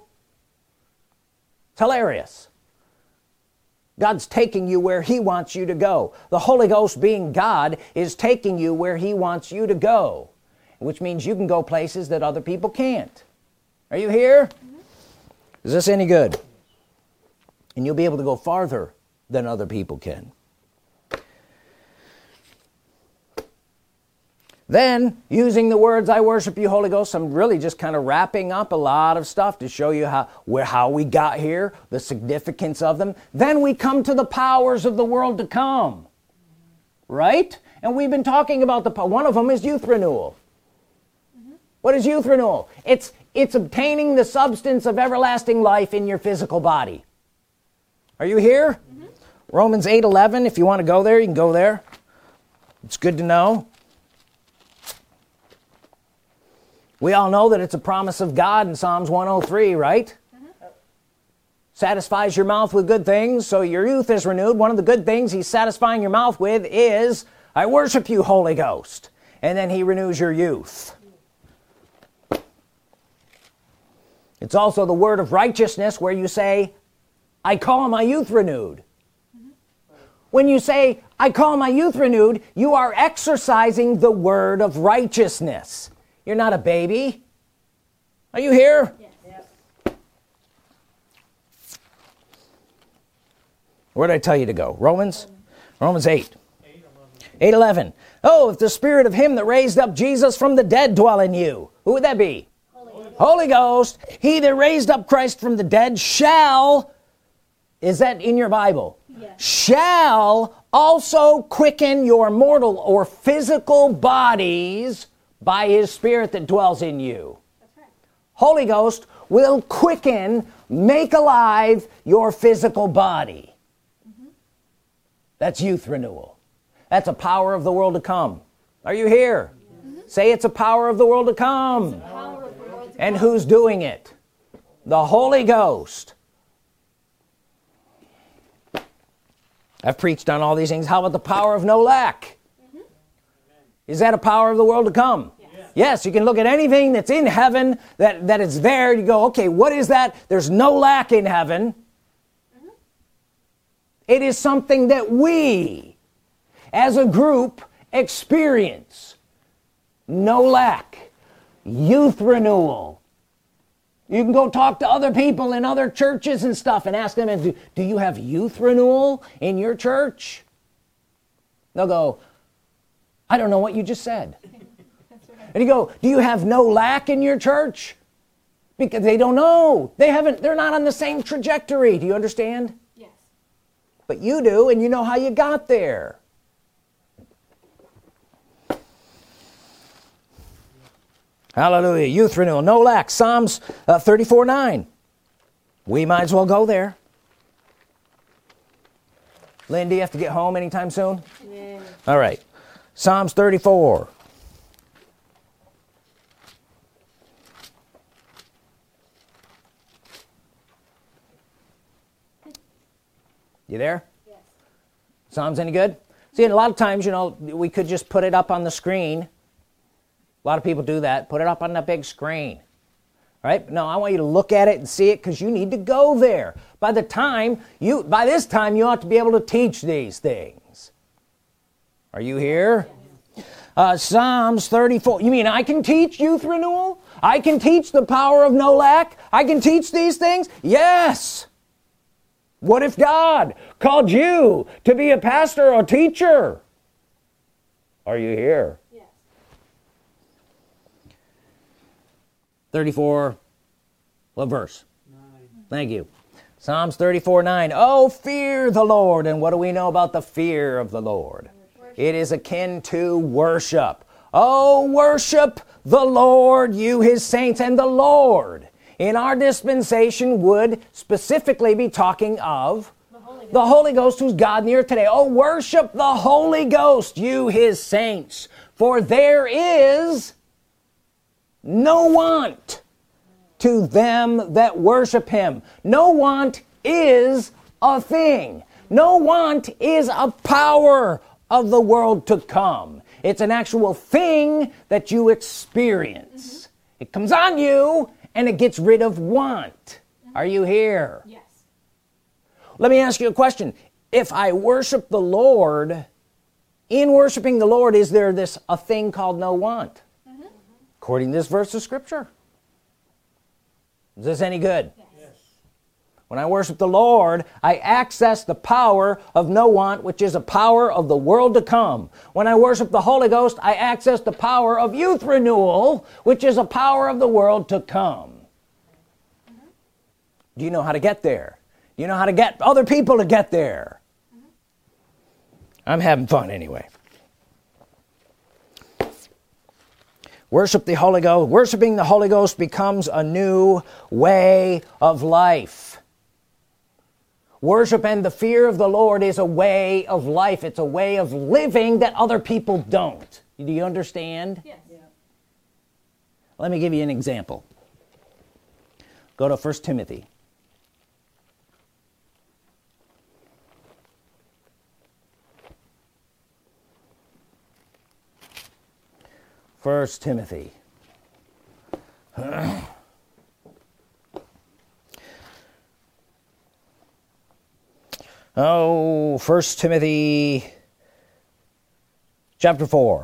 It's hilarious. God's taking you where he wants you to go. The Holy Ghost, being God, is taking you where he wants you to go, which means you can go places that other people can't. Are you here? Mm-hmm. Is this any good? And you'll be able to go farther than other people can. Then, using the words, I worship you, Holy Ghost, I'm really just kind of wrapping up a lot of stuff to show you how, where, how we got here, the significance of them. Then we come to the powers of the world to come. Right? And we've been talking about the, one of them is youth renewal. Mm-hmm. What is youth renewal? It's it's obtaining the substance of everlasting life in your physical body. Are you here? Mm-hmm. Romans eight eleven, if you want to go there, you can go there. It's good to know. We all know that it's a promise of God in Psalms one oh three, right? Mm-hmm. Satisfies your mouth with good things, so your youth is renewed. One of the good things he's satisfying your mouth with is, I worship you, Holy Ghost. And then he renews your youth. It's also the word of righteousness where you say, I call my youth renewed. Mm-hmm. When you say, I call my youth renewed, you are exercising the word of righteousness. You're not a baby. Are you here? Yes. Yes. Where did I tell you to go? Romans? Romans eight. eight eleven. Oh, if the spirit of him that raised up Jesus from the dead dwell in you. Who would that be? Holy Ghost. Holy Ghost. He that raised up Christ from the dead shall, is that in your Bible? Yes. Shall also quicken your mortal or physical bodies by his spirit that dwells in you. That's right. Holy Ghost will quicken, make alive your physical body. Mm-hmm. That's youth renewal. That's a power of the world to come. Are you here? Mm-hmm. Say it's a power of the world to come. It's a power of the world to And come. who's doing it? The Holy Ghost. I've preached on all these things. How about the power of no lack? Mm-hmm. Is that a power of the world to come? Yes. Yes, you can look at anything that's in heaven that, that is there. You go, okay, what is that? There's no lack in heaven. Mm-hmm. It is something that we, as a group, experience. No lack. Youth renewal. You can go talk to other people in other churches and stuff and ask them, do, do you have youth renewal in your church? They'll go, I don't know what you just said. And you go, do you have no lack in your church? Because they don't know. They haven't, they're not on the same trajectory. Do you understand? Yes. But you do, and you know how you got there. Hallelujah. Youth renewal, no lack. Psalms uh, thirty-four nine. We might as well go there. Lynn, do you have to get home anytime soon? Yeah. All right. Psalms thirty-four. You there? Yes. Psalms any good? See, and a lot of times, you know, we could just put it up on the screen. A lot of people do that. Put it up on the big screen. Right? No, I want you to look at it and see it because you need to go there. By the time you, by this time, you ought to be able to teach these things. Are you here? Yes. Uh, Psalms thirty-four. You mean I can teach youth renewal? I can teach the power of no lack? I can teach these things? Yes. What if God called you to be a pastor or teacher? Are you here? Yes. thirty-four, what verse? Nine. Thank you. Psalms thirty-four nine. Oh, fear the Lord. And what do we know about the fear of the Lord? Worship. It is akin to worship. Oh, worship the Lord, you his saints. And the Lord in our dispensation would specifically be talking of the Holy Ghost, the Holy Ghost who's God in the earth today. Oh, worship the Holy Ghost, you his saints. For there is no want to them that worship him. No want is a thing. No want is a power of the world to come. It's an actual thing that you experience. Mm-hmm. It comes on you and it gets rid of want. Mm-hmm. Are you here? Yes. Let me ask you a question. If I worship the Lord, in worshiping the Lord, is there this a thing called no want? According to this verse of Scripture. Is this any good? Yes. When I worship the Lord, I access the power of no want, which is a power of the world to come. When I worship the Holy Ghost, I access the power of youth renewal, which is a power of the world to come. Mm-hmm. Do you know how to get there? Do you know how to get other people to get there? Mm-hmm. I'm having fun anyway. Worship the Holy Ghost. Worshiping the Holy Ghost becomes a new way of life. Worship and the fear of the Lord is a way of life. It's a way of living that other people don't. Do you understand? Yes. Yeah. Let me give you an example. Go to First Timothy. First Timothy. Oh, First Timothy chapter four.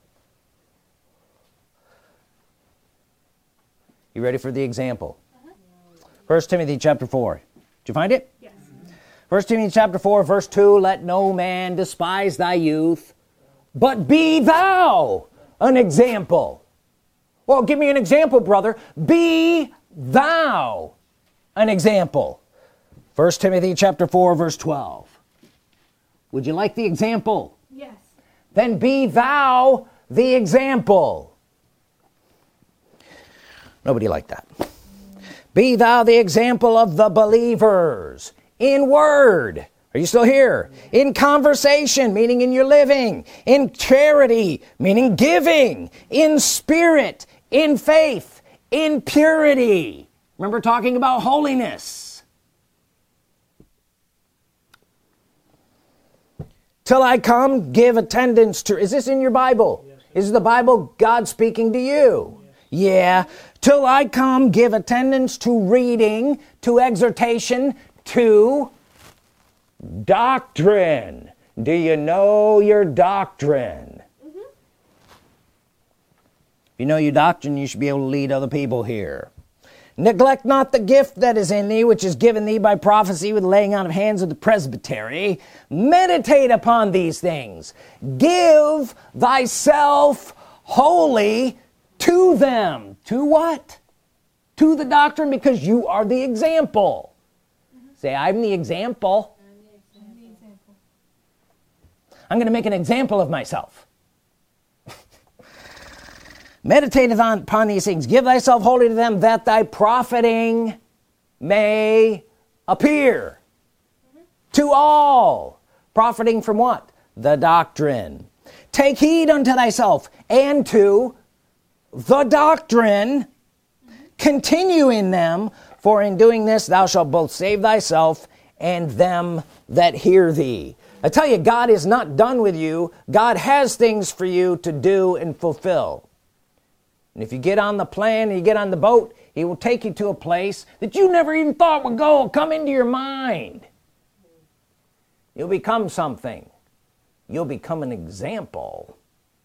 You ready for the example? Uh-huh. First Timothy chapter four. Did you find it? Yes. First Timothy chapter four, verse two, let no man despise thy youth, but be thou an example. Well, give me an example, brother. Be thou an example. First Timothy chapter four, verse twelve. Would you like the example? Yes. Then be thou the example. Nobody liked that. Be thou the example of the believers in word. Are you still here? In conversation, meaning in your living. In charity, meaning giving. In spirit, in faith, in purity. Remember talking about holiness. Till I come, give attendance to... Is this in your Bible? Yes. Is the Bible God speaking to you? Yes. Yeah. Till I come, give attendance to reading, to exhortation, to doctrine. Do you know your doctrine? Mm-hmm. If you know your doctrine, you should be able to lead other people here. Neglect not the gift that is in thee, which is given thee by prophecy with laying on of hands of the presbytery. Meditate upon these things. Give thyself wholly to them. To what? To the doctrine, because you are the example. Mm-hmm. Say, I'm the example. I'm the example. I'm the example. I'm going to make an example of myself. Meditate upon these things. Give thyself wholly to them, that thy profiting may appear mm-hmm. to all. Profiting from what? The doctrine. Take heed unto thyself and to the doctrine. Mm-hmm. Continue in them, for in doing this thou shalt both save thyself and them that hear thee. I tell you, God is not done with you. God has things for you to do and fulfill. And if you get on the plane and you get on the boat, he will take you to a place that you never even thought would go, come into your mind. You'll become something. You'll become an example.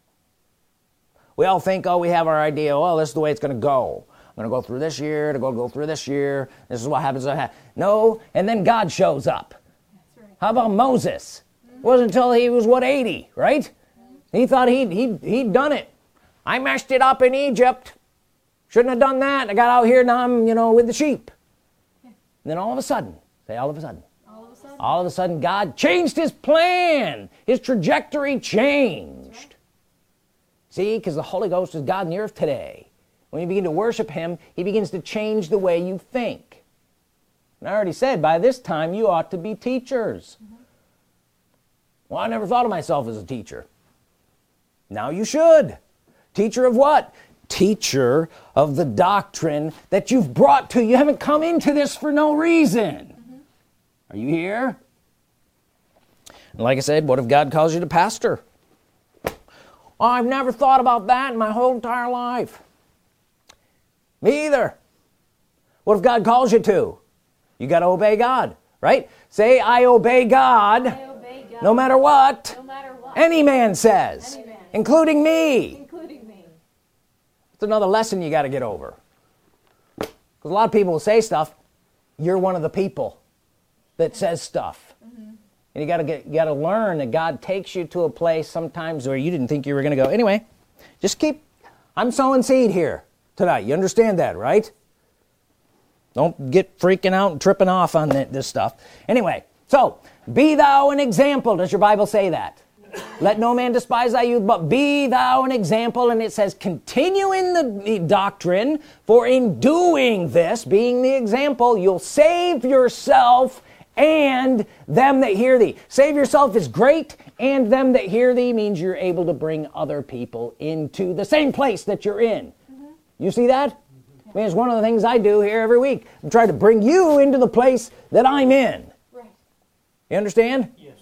We all think, oh, we have our idea, well, this is the way it's going to go. I'm going to go through this year, to go go through this year. This is what happens. No, and then God shows up. That's right. How about Moses? Mm-hmm. It wasn't until he was, what, eighty, right? Mm-hmm. He thought he'd, he'd, he'd done it. I messed it up in Egypt. Shouldn't have done that. I got out here, now I'm, you know, with the sheep. Yeah. And then all of a sudden, say all of a sudden. All of a sudden. All of a sudden, God changed his plan. His trajectory changed. Right. See, because the Holy Ghost is God in the earth today. When you begin to worship him, he begins to change the way you think. And I already said, by this time, you ought to be teachers. Mm-hmm. Well, I never thought of myself as a teacher. Now you should. Teacher of what? Teacher of the doctrine that you've brought to. You haven't come into this for no reason. Mm-hmm. Are you here? And like I said, what if God calls you to pastor? Oh, I've never thought about that in my whole entire life. Me either. What if God calls you to? You got to obey God, right? Say, I obey God, I obey God. No matter what, no matter what any man says, any man. including me. Including me. It's another lesson you got to get over. Because a lot of people will say stuff. You're one of the people that says stuff. Mm-hmm. And you got to get, you got to learn that God takes you to a place sometimes where you didn't think you were going to go. Anyway, just keep, I'm sowing seed here tonight. You understand that, right? Don't get freaking out and tripping off on this stuff. Anyway, so, be thou an example. Does your Bible say that? Yes. Let no man despise thy youth, but be thou an example. And it says, continue in the, the doctrine, for in doing this, being the example, you'll save yourself and them that hear thee. Save yourself is great, and them that hear thee means you're able to bring other people into the same place that you're in. Mm-hmm. You see that? Mm-hmm. I mean, it's one of the things I do here every week. I'm trying to bring you into the place that I'm in. Right. You understand? Yes.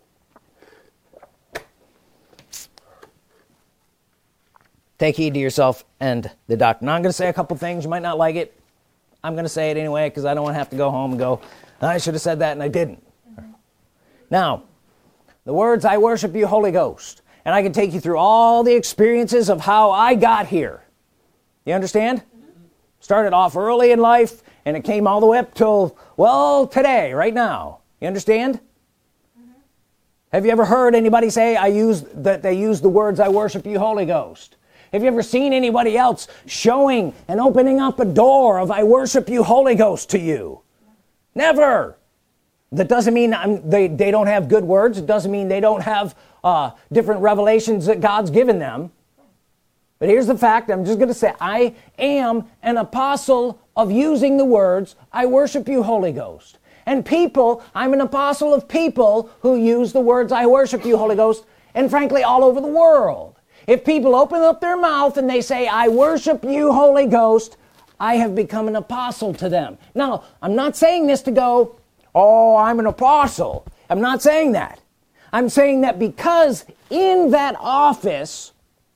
Take heed to yourself and the doctrine. Now, I'm going to say a couple things. You might not like it. I'm going to say it anyway because I don't want to have to go home and go, I should have said that and I didn't. Mm-hmm. Now, the words, I worship you, Holy Ghost. And I can take you through all the experiences of how I got here. You understand? Mm-hmm. Started off early in life and it came all the way up till, well, today, right now. You understand? Mm-hmm. Have you ever heard anybody say I use that they use the words, I worship you, Holy Ghost? Have you ever seen anybody else showing and opening up a door of I worship you, Holy Ghost to you? Never. That doesn't mean I'm, they, they don't have good words. It doesn't mean they don't have uh, different revelations that God's given them. But here's the fact. I'm just going to say I am an apostle of using the words, I worship you, Holy Ghost. And people, I'm an apostle of people who use the words, I worship you, Holy Ghost, and frankly, all over the world. If people open up their mouth and they say, I worship you, Holy Ghost, I have become an apostle to them. Now, I'm not saying this to go, oh, I'm an apostle. I'm not saying that. I'm saying that because in that office,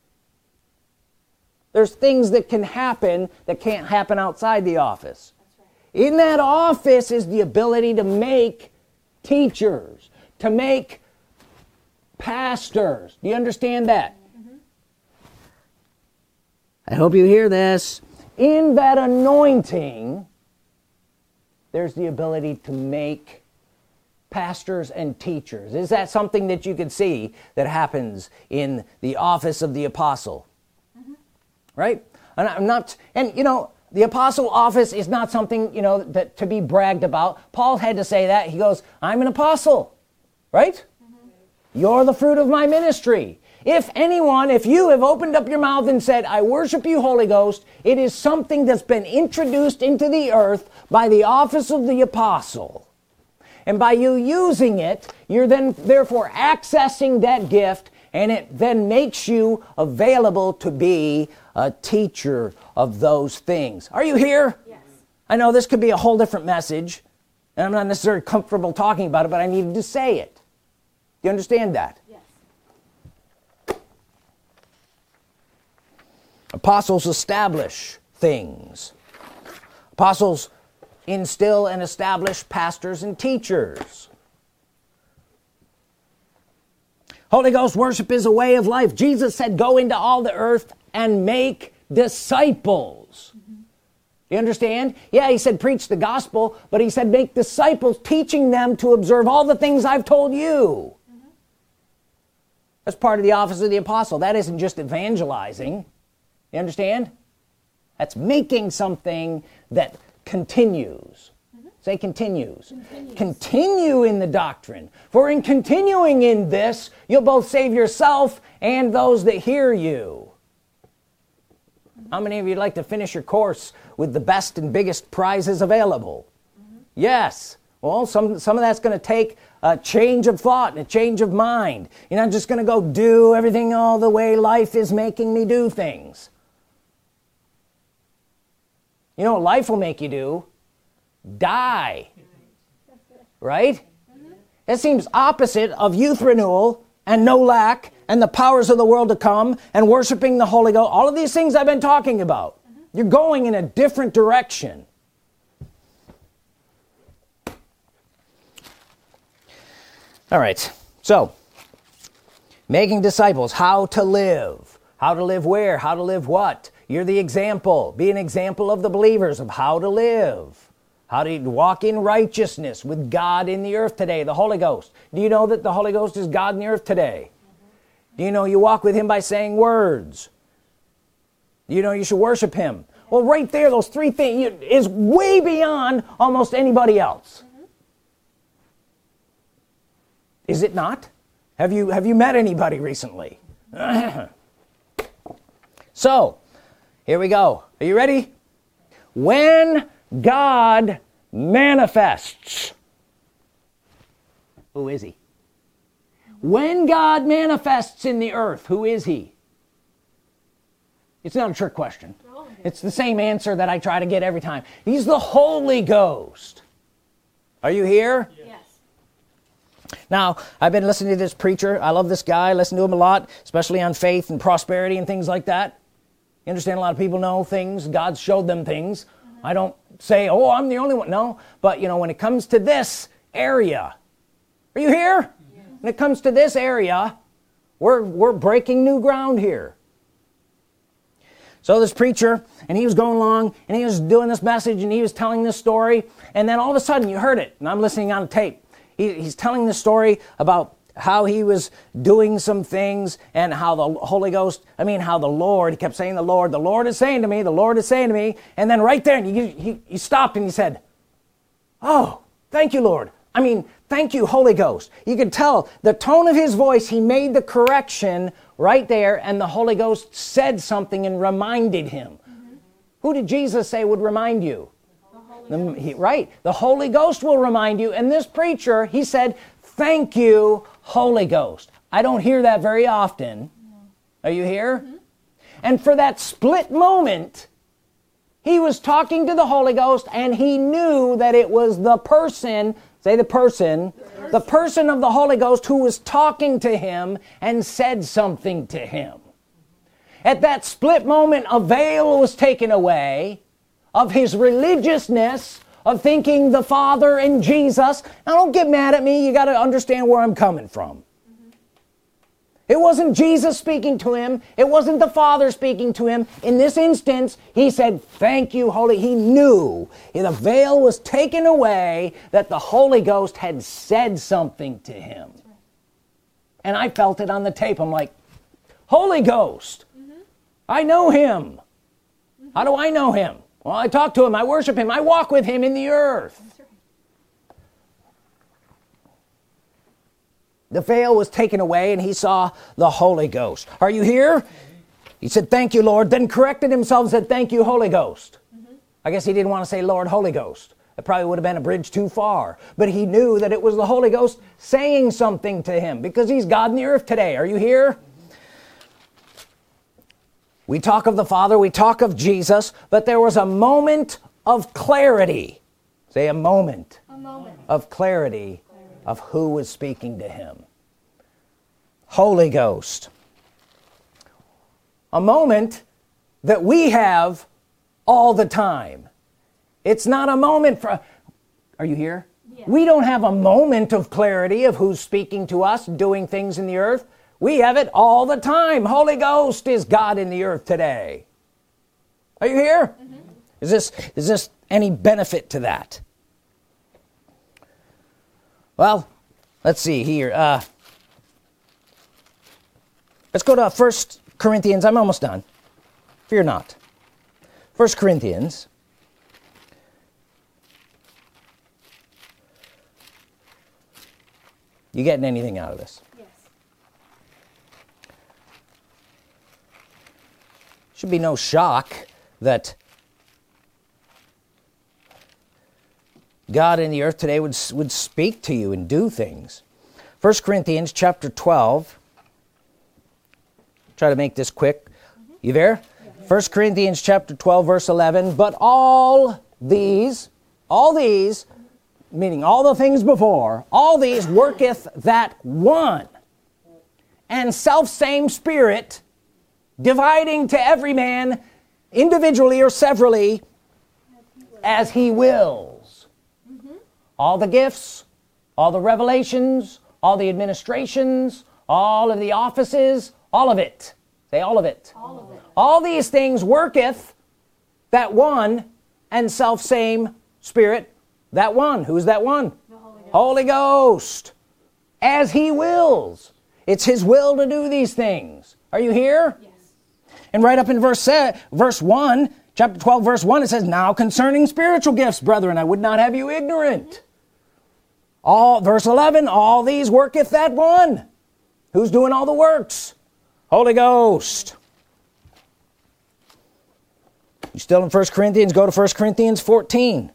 there's things that can happen that can't happen outside the office. Right. In that office is the ability to make teachers, to make pastors. Do you understand that? I hope you hear this. In that anointing, there's the ability to make pastors and teachers. Is that something that you could see that happens in the office of the apostle? Mm-hmm. Right? And I'm not, and you know, the apostle office is not something, you know, that to be bragged about. Paul had to say that. He goes, I'm an apostle. Right? Mm-hmm. You're the fruit of my ministry. If anyone, if you have opened up your mouth and said, I worship you, Holy Ghost, it is something that's been introduced into the earth by the office of the apostle. And by you using it, you're then therefore accessing that gift, and it then makes you available to be a teacher of those things. Are you here? Yes. I know this could be a whole different message, and I'm not necessarily comfortable talking about it, but I needed to say it. Do you understand that? Apostles establish things. Apostles instill and establish pastors and teachers. Holy Ghost worship is a way of life. Jesus said, go into all the earth and make disciples. Mm-hmm. You understand? Yeah, he said preach the gospel, but he said make disciples, teaching them to observe all the things I've told you. Mm-hmm. That's part of the office of the apostle. That isn't just evangelizing. You understand? That's making something that continues. Mm-hmm. Say continues. continues. Continue in the doctrine. For in continuing in this, you'll both save yourself and those that hear you. Mm-hmm. How many of you would like to finish your course with the best and biggest prizes available? Mm-hmm. Yes. Well, some, some of that's going to take a change of thought and a change of mind. You're not just going to go do everything all the way life is making me do things. You know what life will make you do? Die. Right? Mm-hmm. It seems opposite of youth renewal and no lack and the powers of the world to come and worshiping the Holy Ghost. All of these things I've been talking about. Mm-hmm. You're going in a different direction. All right. So, making disciples, how to live. How to live where? How to live what? You're the example. Be an example of the believers of how to live. How to walk in righteousness with God in the earth today, the Holy Ghost. Do you know that the Holy Ghost is God in the earth today? Mm-hmm. Do you know you walk with Him by saying words? Do you know you should worship Him? Well, right there, those three things is way beyond almost anybody else. Mm-hmm. Is it not? Have you, have you met anybody recently? So, here we go. Are you ready? When God manifests, who is he? When God manifests in the earth, who is he? It's not a trick question. It's the same answer that I try to get every time. He's the Holy Ghost. Are you here? Yes. Now, I've been listening to this preacher. I love this guy. I listen to him a lot, especially on faith and prosperity and things like that. You understand, a lot of people know things. God showed them things. Mm-hmm. I don't say, oh, I'm the only one. No, but you know, when it comes to this area, are you here? Yeah. When it comes to this area, we're, we're breaking new ground here. So this preacher, and he was going along, and he was doing this message, and he was telling this story, and then all of a sudden you heard it, and I'm listening on tape. He, he's telling this story about how he was doing some things, and how the Holy Ghost, I mean how the Lord, he kept saying the Lord, the Lord is saying to me, the Lord is saying to me, and then right there, he, he, he stopped and he said, oh, thank you, Lord. I mean, thank you, Holy Ghost. You could tell the tone of his voice, he made the correction right there, and the Holy Ghost said something and reminded him. Mm-hmm. Who did Jesus say would remind you? The the, he, right. The Holy Ghost will remind you. And this preacher, he said, thank you, Holy Ghost. I don't hear that very often. No. Are you here? Mm-hmm. And for that split moment, he was talking to the Holy Ghost, and he knew that it was the person, say the person, the person, the person of the Holy Ghost who was talking to him and said something to him. At that split moment, a veil was taken away of his religiousness, of thinking the Father and Jesus. Now don't get mad at me, you got to understand where I'm coming from. It wasn't Jesus speaking to him. It wasn't the Father speaking to him. In this instance, he said, thank you, Holy. He knew the veil was taken away, that the Holy Ghost had said something to him. And I felt it on the tape. I'm like, Holy Ghost, mm-hmm. I know him. Mm-hmm. How do I know him? Well, I talk to him. I worship him. I walk with him in the earth. The veil was taken away, and he saw the Holy Ghost. Are you here? He said, thank you, Lord, then corrected himself and said, thank you, Holy Ghost. Mm-hmm. I guess he didn't want to say, Lord, Holy Ghost. It probably would have been a bridge too far. But he knew that it was the Holy Ghost saying something to him, because he's God in the earth today. Are you here? Mm-hmm. We talk of the Father, we talk of Jesus, but there was a moment of clarity. Say a moment. A moment. Of clarity. Of who was speaking to him. Holy Ghost. A moment that we have all the time. It's not a moment for, are you here? Yeah. We don't have a moment of clarity of who's speaking to us, doing things in the earth. We have it all the time. Holy Ghost is God in the earth today. Are you here? Mm-hmm. Is this, is this any benefit to that? Well, let's see here. Uh, let's go to First Corinthians. I'm almost done. Fear not. First Corinthians. You getting anything out of this? Yes. Should be no shock that God in the earth today would, would speak to you and do things. First Corinthians chapter twelve. Try to make this quick. Mm-hmm. You there? Yes. First Corinthians chapter twelve, verse eleven. But all these, all these, meaning all the things before, all these worketh that one and self-same Spirit, dividing to every man individually or severally as he wills. All the gifts, all the revelations, all the administrations, all of the offices, all of it. Say all of it. All of it. All these things worketh that one and self-same Spirit. That one. Who's that one? The Holy Ghost. Holy Ghost. As he wills. It's his will to do these things. Are you here? Yes. And right up in verse, verse one, chapter twelve, verse one, it says, now concerning spiritual gifts, brethren, I would not have you ignorant. Mm-hmm. All, verse eleven, all these worketh that one. Who's doing all the works? Holy Ghost. You still in First Corinthians? Go to First Corinthians fourteen.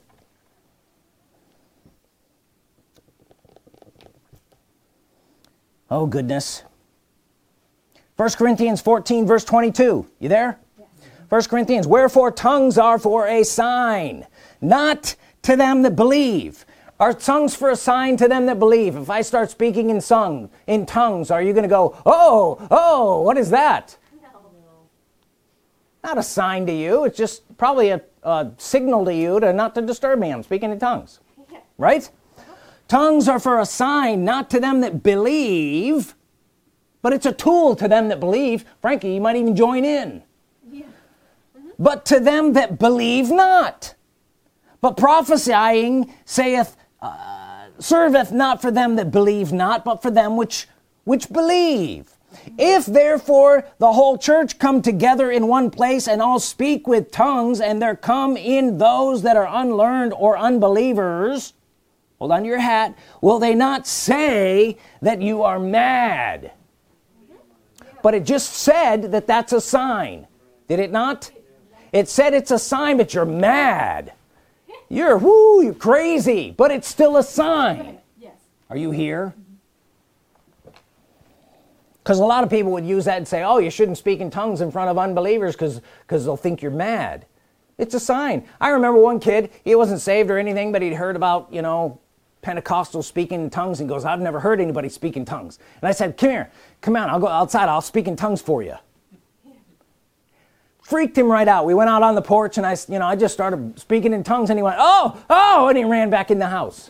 Oh, goodness. First Corinthians fourteen, verse twenty-two. You there? Yes. First Corinthians, wherefore tongues are for a sign, not to them that believe. Are tongues for a sign to them that believe? If I start speaking in song, in tongues, are you going to go, oh, oh, what is that? No. Not a sign to you. It's just probably a, a signal to you to not to disturb me. I'm speaking in tongues. Yeah. Right? Uh-huh. Tongues are for a sign, not to them that believe, but it's a tool to them that believe. Frankie, you might even join in. Yeah. Mm-hmm. But to them that believe not. But prophesying saith, uh, serveth not for them that believe not, but for them which which believe. Mm-hmm. If therefore the whole church come together in one place and all speak with tongues, and there come in those that are unlearned or unbelievers, hold on to your hat, will they not say that you are mad? But it just said that that's a sign. Did it not? It said it's a sign, but you're mad. You're, whoo, you're crazy. But it's still a sign. Yes. Are you here? Because a lot of people would use that and say, oh, you shouldn't speak in tongues in front of unbelievers because because they'll think you're mad. It's a sign. I remember one kid, he wasn't saved or anything, but he'd heard about, you know, Pentecostals speaking in tongues, and goes, I've never heard anybody speak in tongues. And I said, come here, come on, I'll go outside, I'll speak in tongues for you. Freaked him right out. We went out on the porch, and I, you know, I just started speaking in tongues, and he went, oh, oh, and he ran back in the house.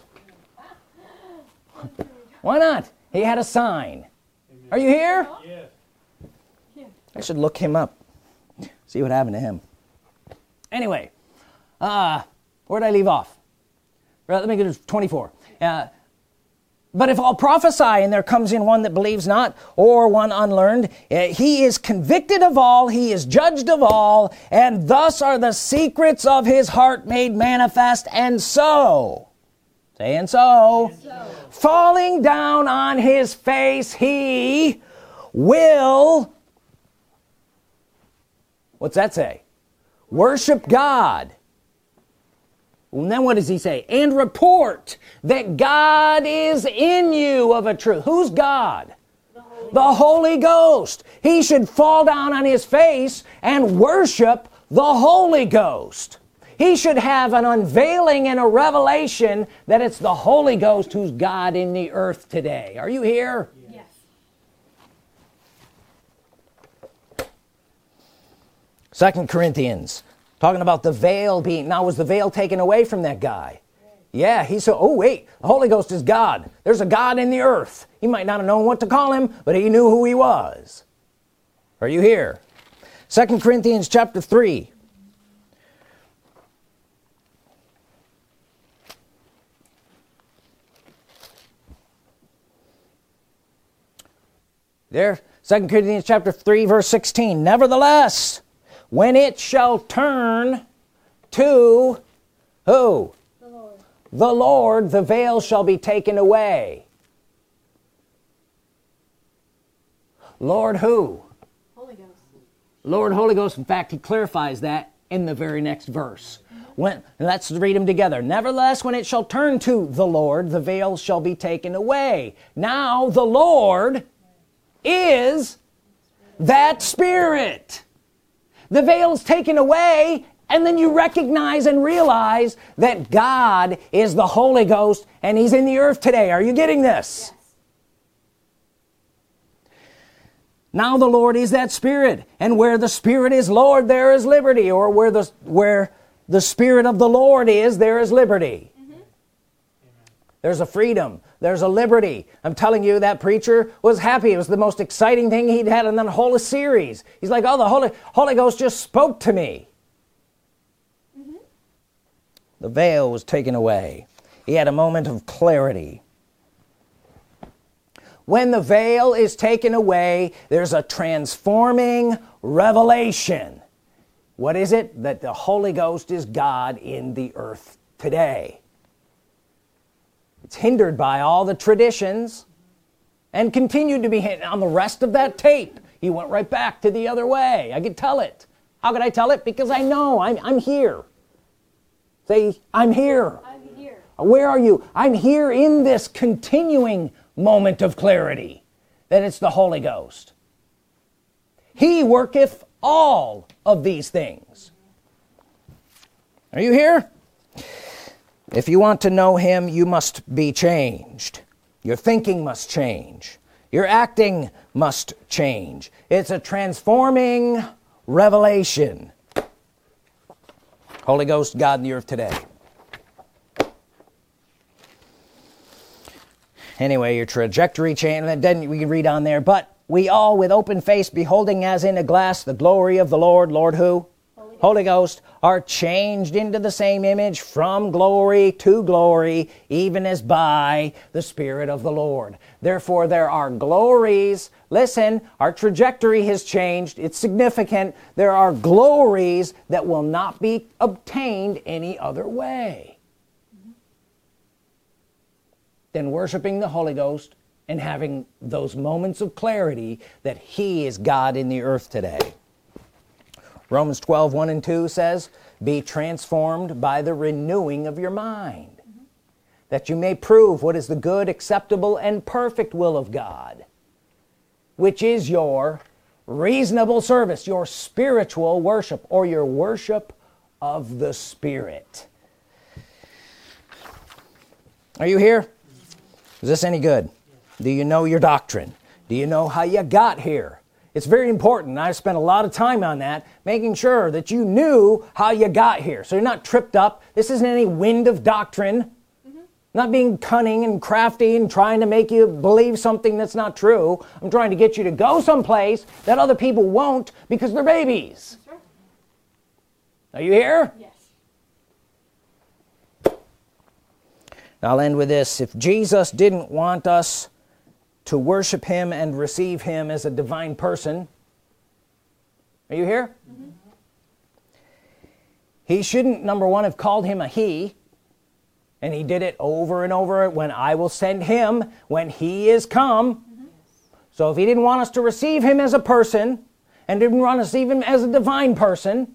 Why not? He had a sign. Are you here? Yeah. I should look him up, see what happened to him. Anyway, uh, where did I leave off? Let me get to twenty-four. Uh, but if all prophesy, and there comes in one that believes not, or one unlearned, uh, he is convicted of all, he is judged of all, and thus are the secrets of his heart made manifest, and so, say and so, and so, falling down on his face, he will, what's that say? Worship God. And then what does he say? And report that God is in you of a truth. Who's God? The Holy, the Holy Ghost. He should fall down on his face and worship the Holy Ghost. He should have an unveiling and a revelation that it's the Holy Ghost who's God in the earth today. Are you here? Yes. Second Corinthians. Talking about the veil being, now was the veil taken away from that guy? Yeah, he said, oh wait, the Holy Ghost is God. There's a God in the earth. He might not have known what to call him, but he knew who he was. Are you here? Second Corinthians chapter three. There, Second Corinthians chapter three, verse sixteen. Nevertheless, when it shall turn to who? The Lord. The Lord, the veil shall be taken away. Lord who? Holy Ghost. Lord Holy Ghost. In fact, he clarifies that in the very next verse. When, let's read them together. Nevertheless, when it shall turn to the Lord, the veil shall be taken away. Now the Lord is that Spirit. The veil is taken away, and then you recognize and realize that God is the Holy Ghost, and he's in the earth today. Are you getting this? Yes. Now the Lord is that Spirit, and where the Spirit is Lord, there is liberty, or where the where the Spirit of the Lord is, there is liberty. Mm-hmm. There's a freedom. There's a liberty. I'm telling you, that preacher was happy. It was the most exciting thing he'd had in that whole series. He's like, oh, the Holy, Holy Ghost just spoke to me. Mm-hmm. The veil was taken away. He had a moment of clarity. When the veil is taken away, there's a transforming revelation. What is it? That the Holy Ghost is God in the earth today. It's hindered by all the traditions. and continued to be hit. On the rest of that tape, he went right back to the other way. I could tell it. How could I tell it? Because I know I'm, I'm here. Say, I'm here. I'm here. Where are you? I'm here in this continuing moment of clarity, that it's the Holy Ghost. He worketh all of these things. Are you here? If you want to know him, you must be changed. Your thinking must change. Your acting must change. It's a transforming revelation. Holy Ghost, God in the earth today. Anyway, your trajectory change, and then we can read on there. But we all with open face, beholding as in a glass the glory of the Lord, Lord who? Holy Ghost. Holy Ghost, are changed into the same image from glory to glory, even as by the Spirit of the Lord. Therefore, there are glories. Listen, our trajectory has changed. It's significant. There are glories that will not be obtained any other way than worshiping the Holy Ghost and having those moments of clarity that he is God in the earth today. Romans twelve, one and two says, be transformed by the renewing of your mind, mm-hmm. that you may prove what is the good, acceptable, and perfect will of God, which is your reasonable service, your spiritual worship, or your worship of the Spirit. Are you here? Is this any good? Do you know your doctrine? Do you know how you got here? It's very important. I spent a lot of time on that, making sure that you knew how you got here. So you're not tripped up. This isn't any wind of doctrine. Mm-hmm. Not being cunning and crafty and trying to make you believe something that's not true. I'm trying to get you to go someplace that other people won't because they're babies. That's right. Are you here? Yes. I'll end with this. If Jesus didn't want us to worship him and receive him as a divine person, are you here? Mm-hmm. He shouldn't, number one, have called him a he, and he did it over and over, when I will send him when he is come. Mm-hmm. So if he didn't want us to receive him as a person and didn't want us to receive him as a divine person,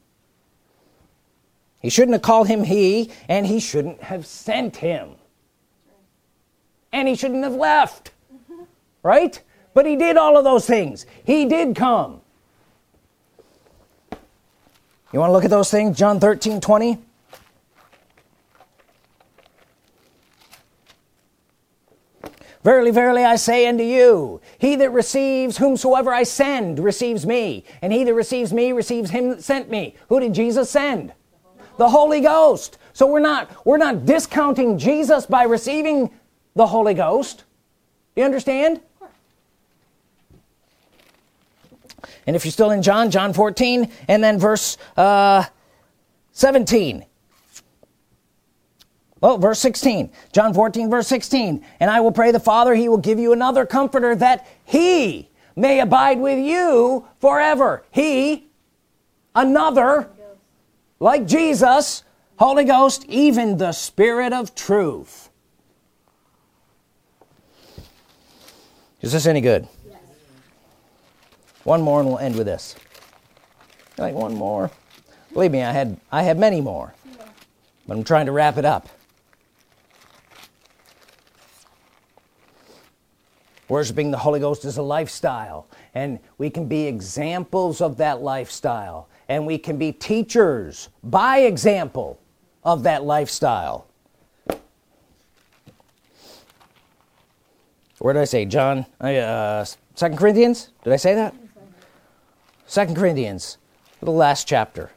he shouldn't have called him he, and he shouldn't have sent him. And he shouldn't have left. Mm-hmm. Right? But he did all of those things. He did come. You want to look at those things? John thirteen, twenty. Verily, verily, I say unto you, he that receives whomsoever I send receives me, and he that receives me receives him that sent me. Who did Jesus send? The Holy Ghost. So we're not, we're not discounting Jesus by receiving the Holy Ghost. Do you understand? And if you're still in John, John fourteen, and then verse uh, seventeen. Well, verse sixteen. John fourteen, verse sixteen. And I will pray the Father, he will give you another comforter, that he may abide with you forever. He, another, like Jesus, Holy Ghost, even the Spirit of truth. Is this any good? Yes. One more and we'll end with this. Like one more? Believe me, I had I had many more. Yeah. But I'm trying to wrap it up. Worshiping the Holy Ghost is a lifestyle, and we can be examples of that lifestyle. And we can be teachers by example of that lifestyle. Where did I say? John, uh, Second Corinthians? Did I say that? Second Corinthians, the last chapter.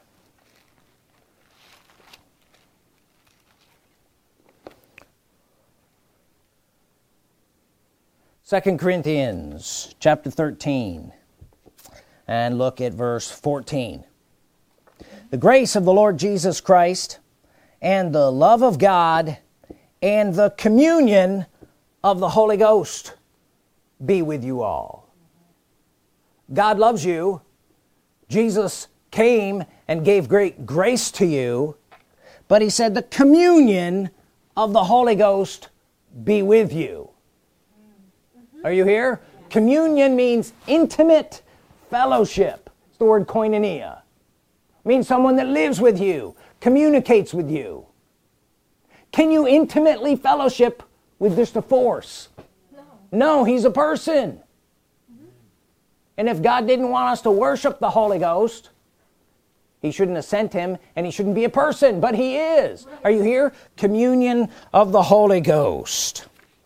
Second Corinthians, chapter thirteen. And look at verse fourteen. The grace of the Lord Jesus Christ, and the love of God, and the communion of the Holy Ghost be with you all. God loves you. Jesus came and gave great grace to you, but he said the communion of the Holy Ghost be with you. Are you here? Communion means intimate fellowship. It's the word koinonia. It means someone that lives with you, communicates with you. Can you intimately fellowship with just a force? No. No, he's a person. Mm-hmm. And if God didn't want us to worship the Holy Ghost, he shouldn't have sent him, and he shouldn't be a person, but he is. Right. Are you here? Communion of the Holy Ghost.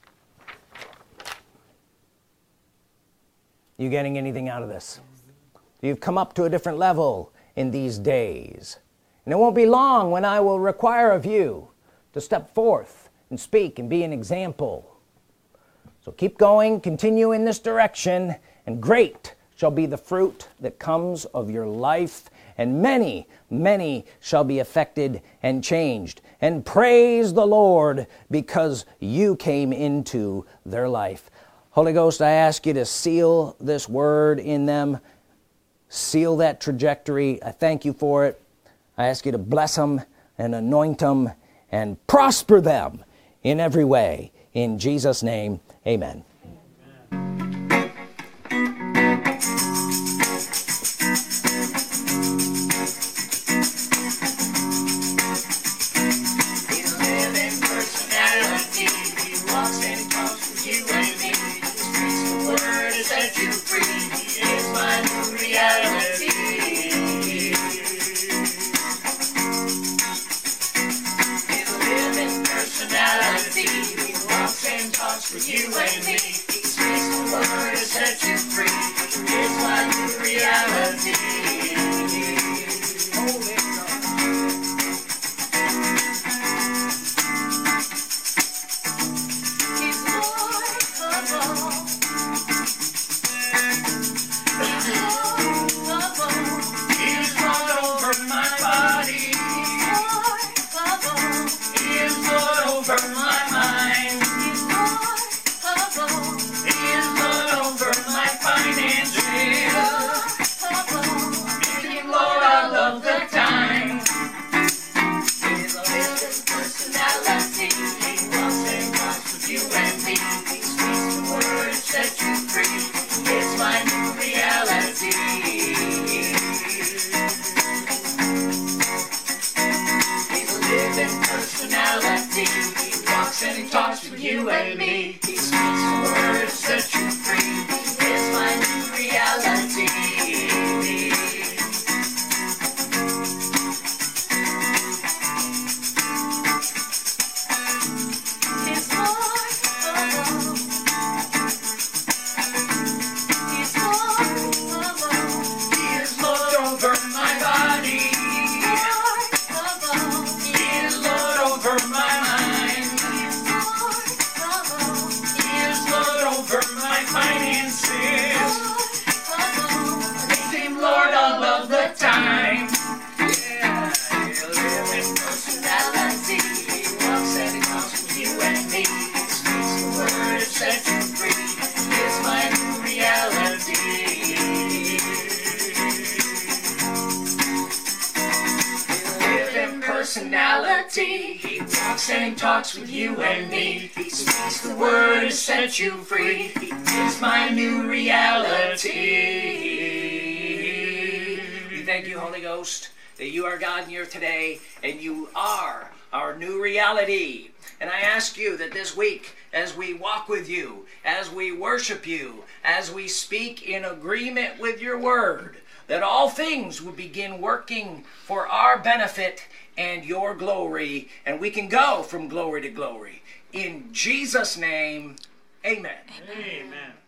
You getting anything out of this? You've come up to a different level in these days. And it won't be long when I will require of you to step forth and speak and be an example. So keep going, continue in this direction, and great shall be the fruit that comes of your life, and many, many shall be affected and changed. And praise the Lord because you came into their life. Holy Ghost, I ask you to seal this word in them. Seal that trajectory. I thank you for it. I ask you to bless them and anoint them and prosper them in every way. In Jesus' name, amen. For you and me, he speaks the word to set you free. It's my new reality. Holy He's Lord of all. He's Lord of all. He's Lord over my body. He's Lord of all. He is Lord over my mind. You and me, he speaks the word to set you free. It's my new reality. He's Lord of all. He's Lord of all. He is Lord over my body. He's Lord of all. He is Lord over my mind. Personality. He walks and talks with you and me. He speaks the word to set you free. He is my new reality. We thank you, Holy Ghost, that you are God here today, and you are our new reality. And I ask you that this week, as we walk with you, as we worship you, as we speak in agreement with your word, that all things would begin working for our benefit and your glory, and we can go from glory to glory. In Jesus' name, amen. Amen. Amen.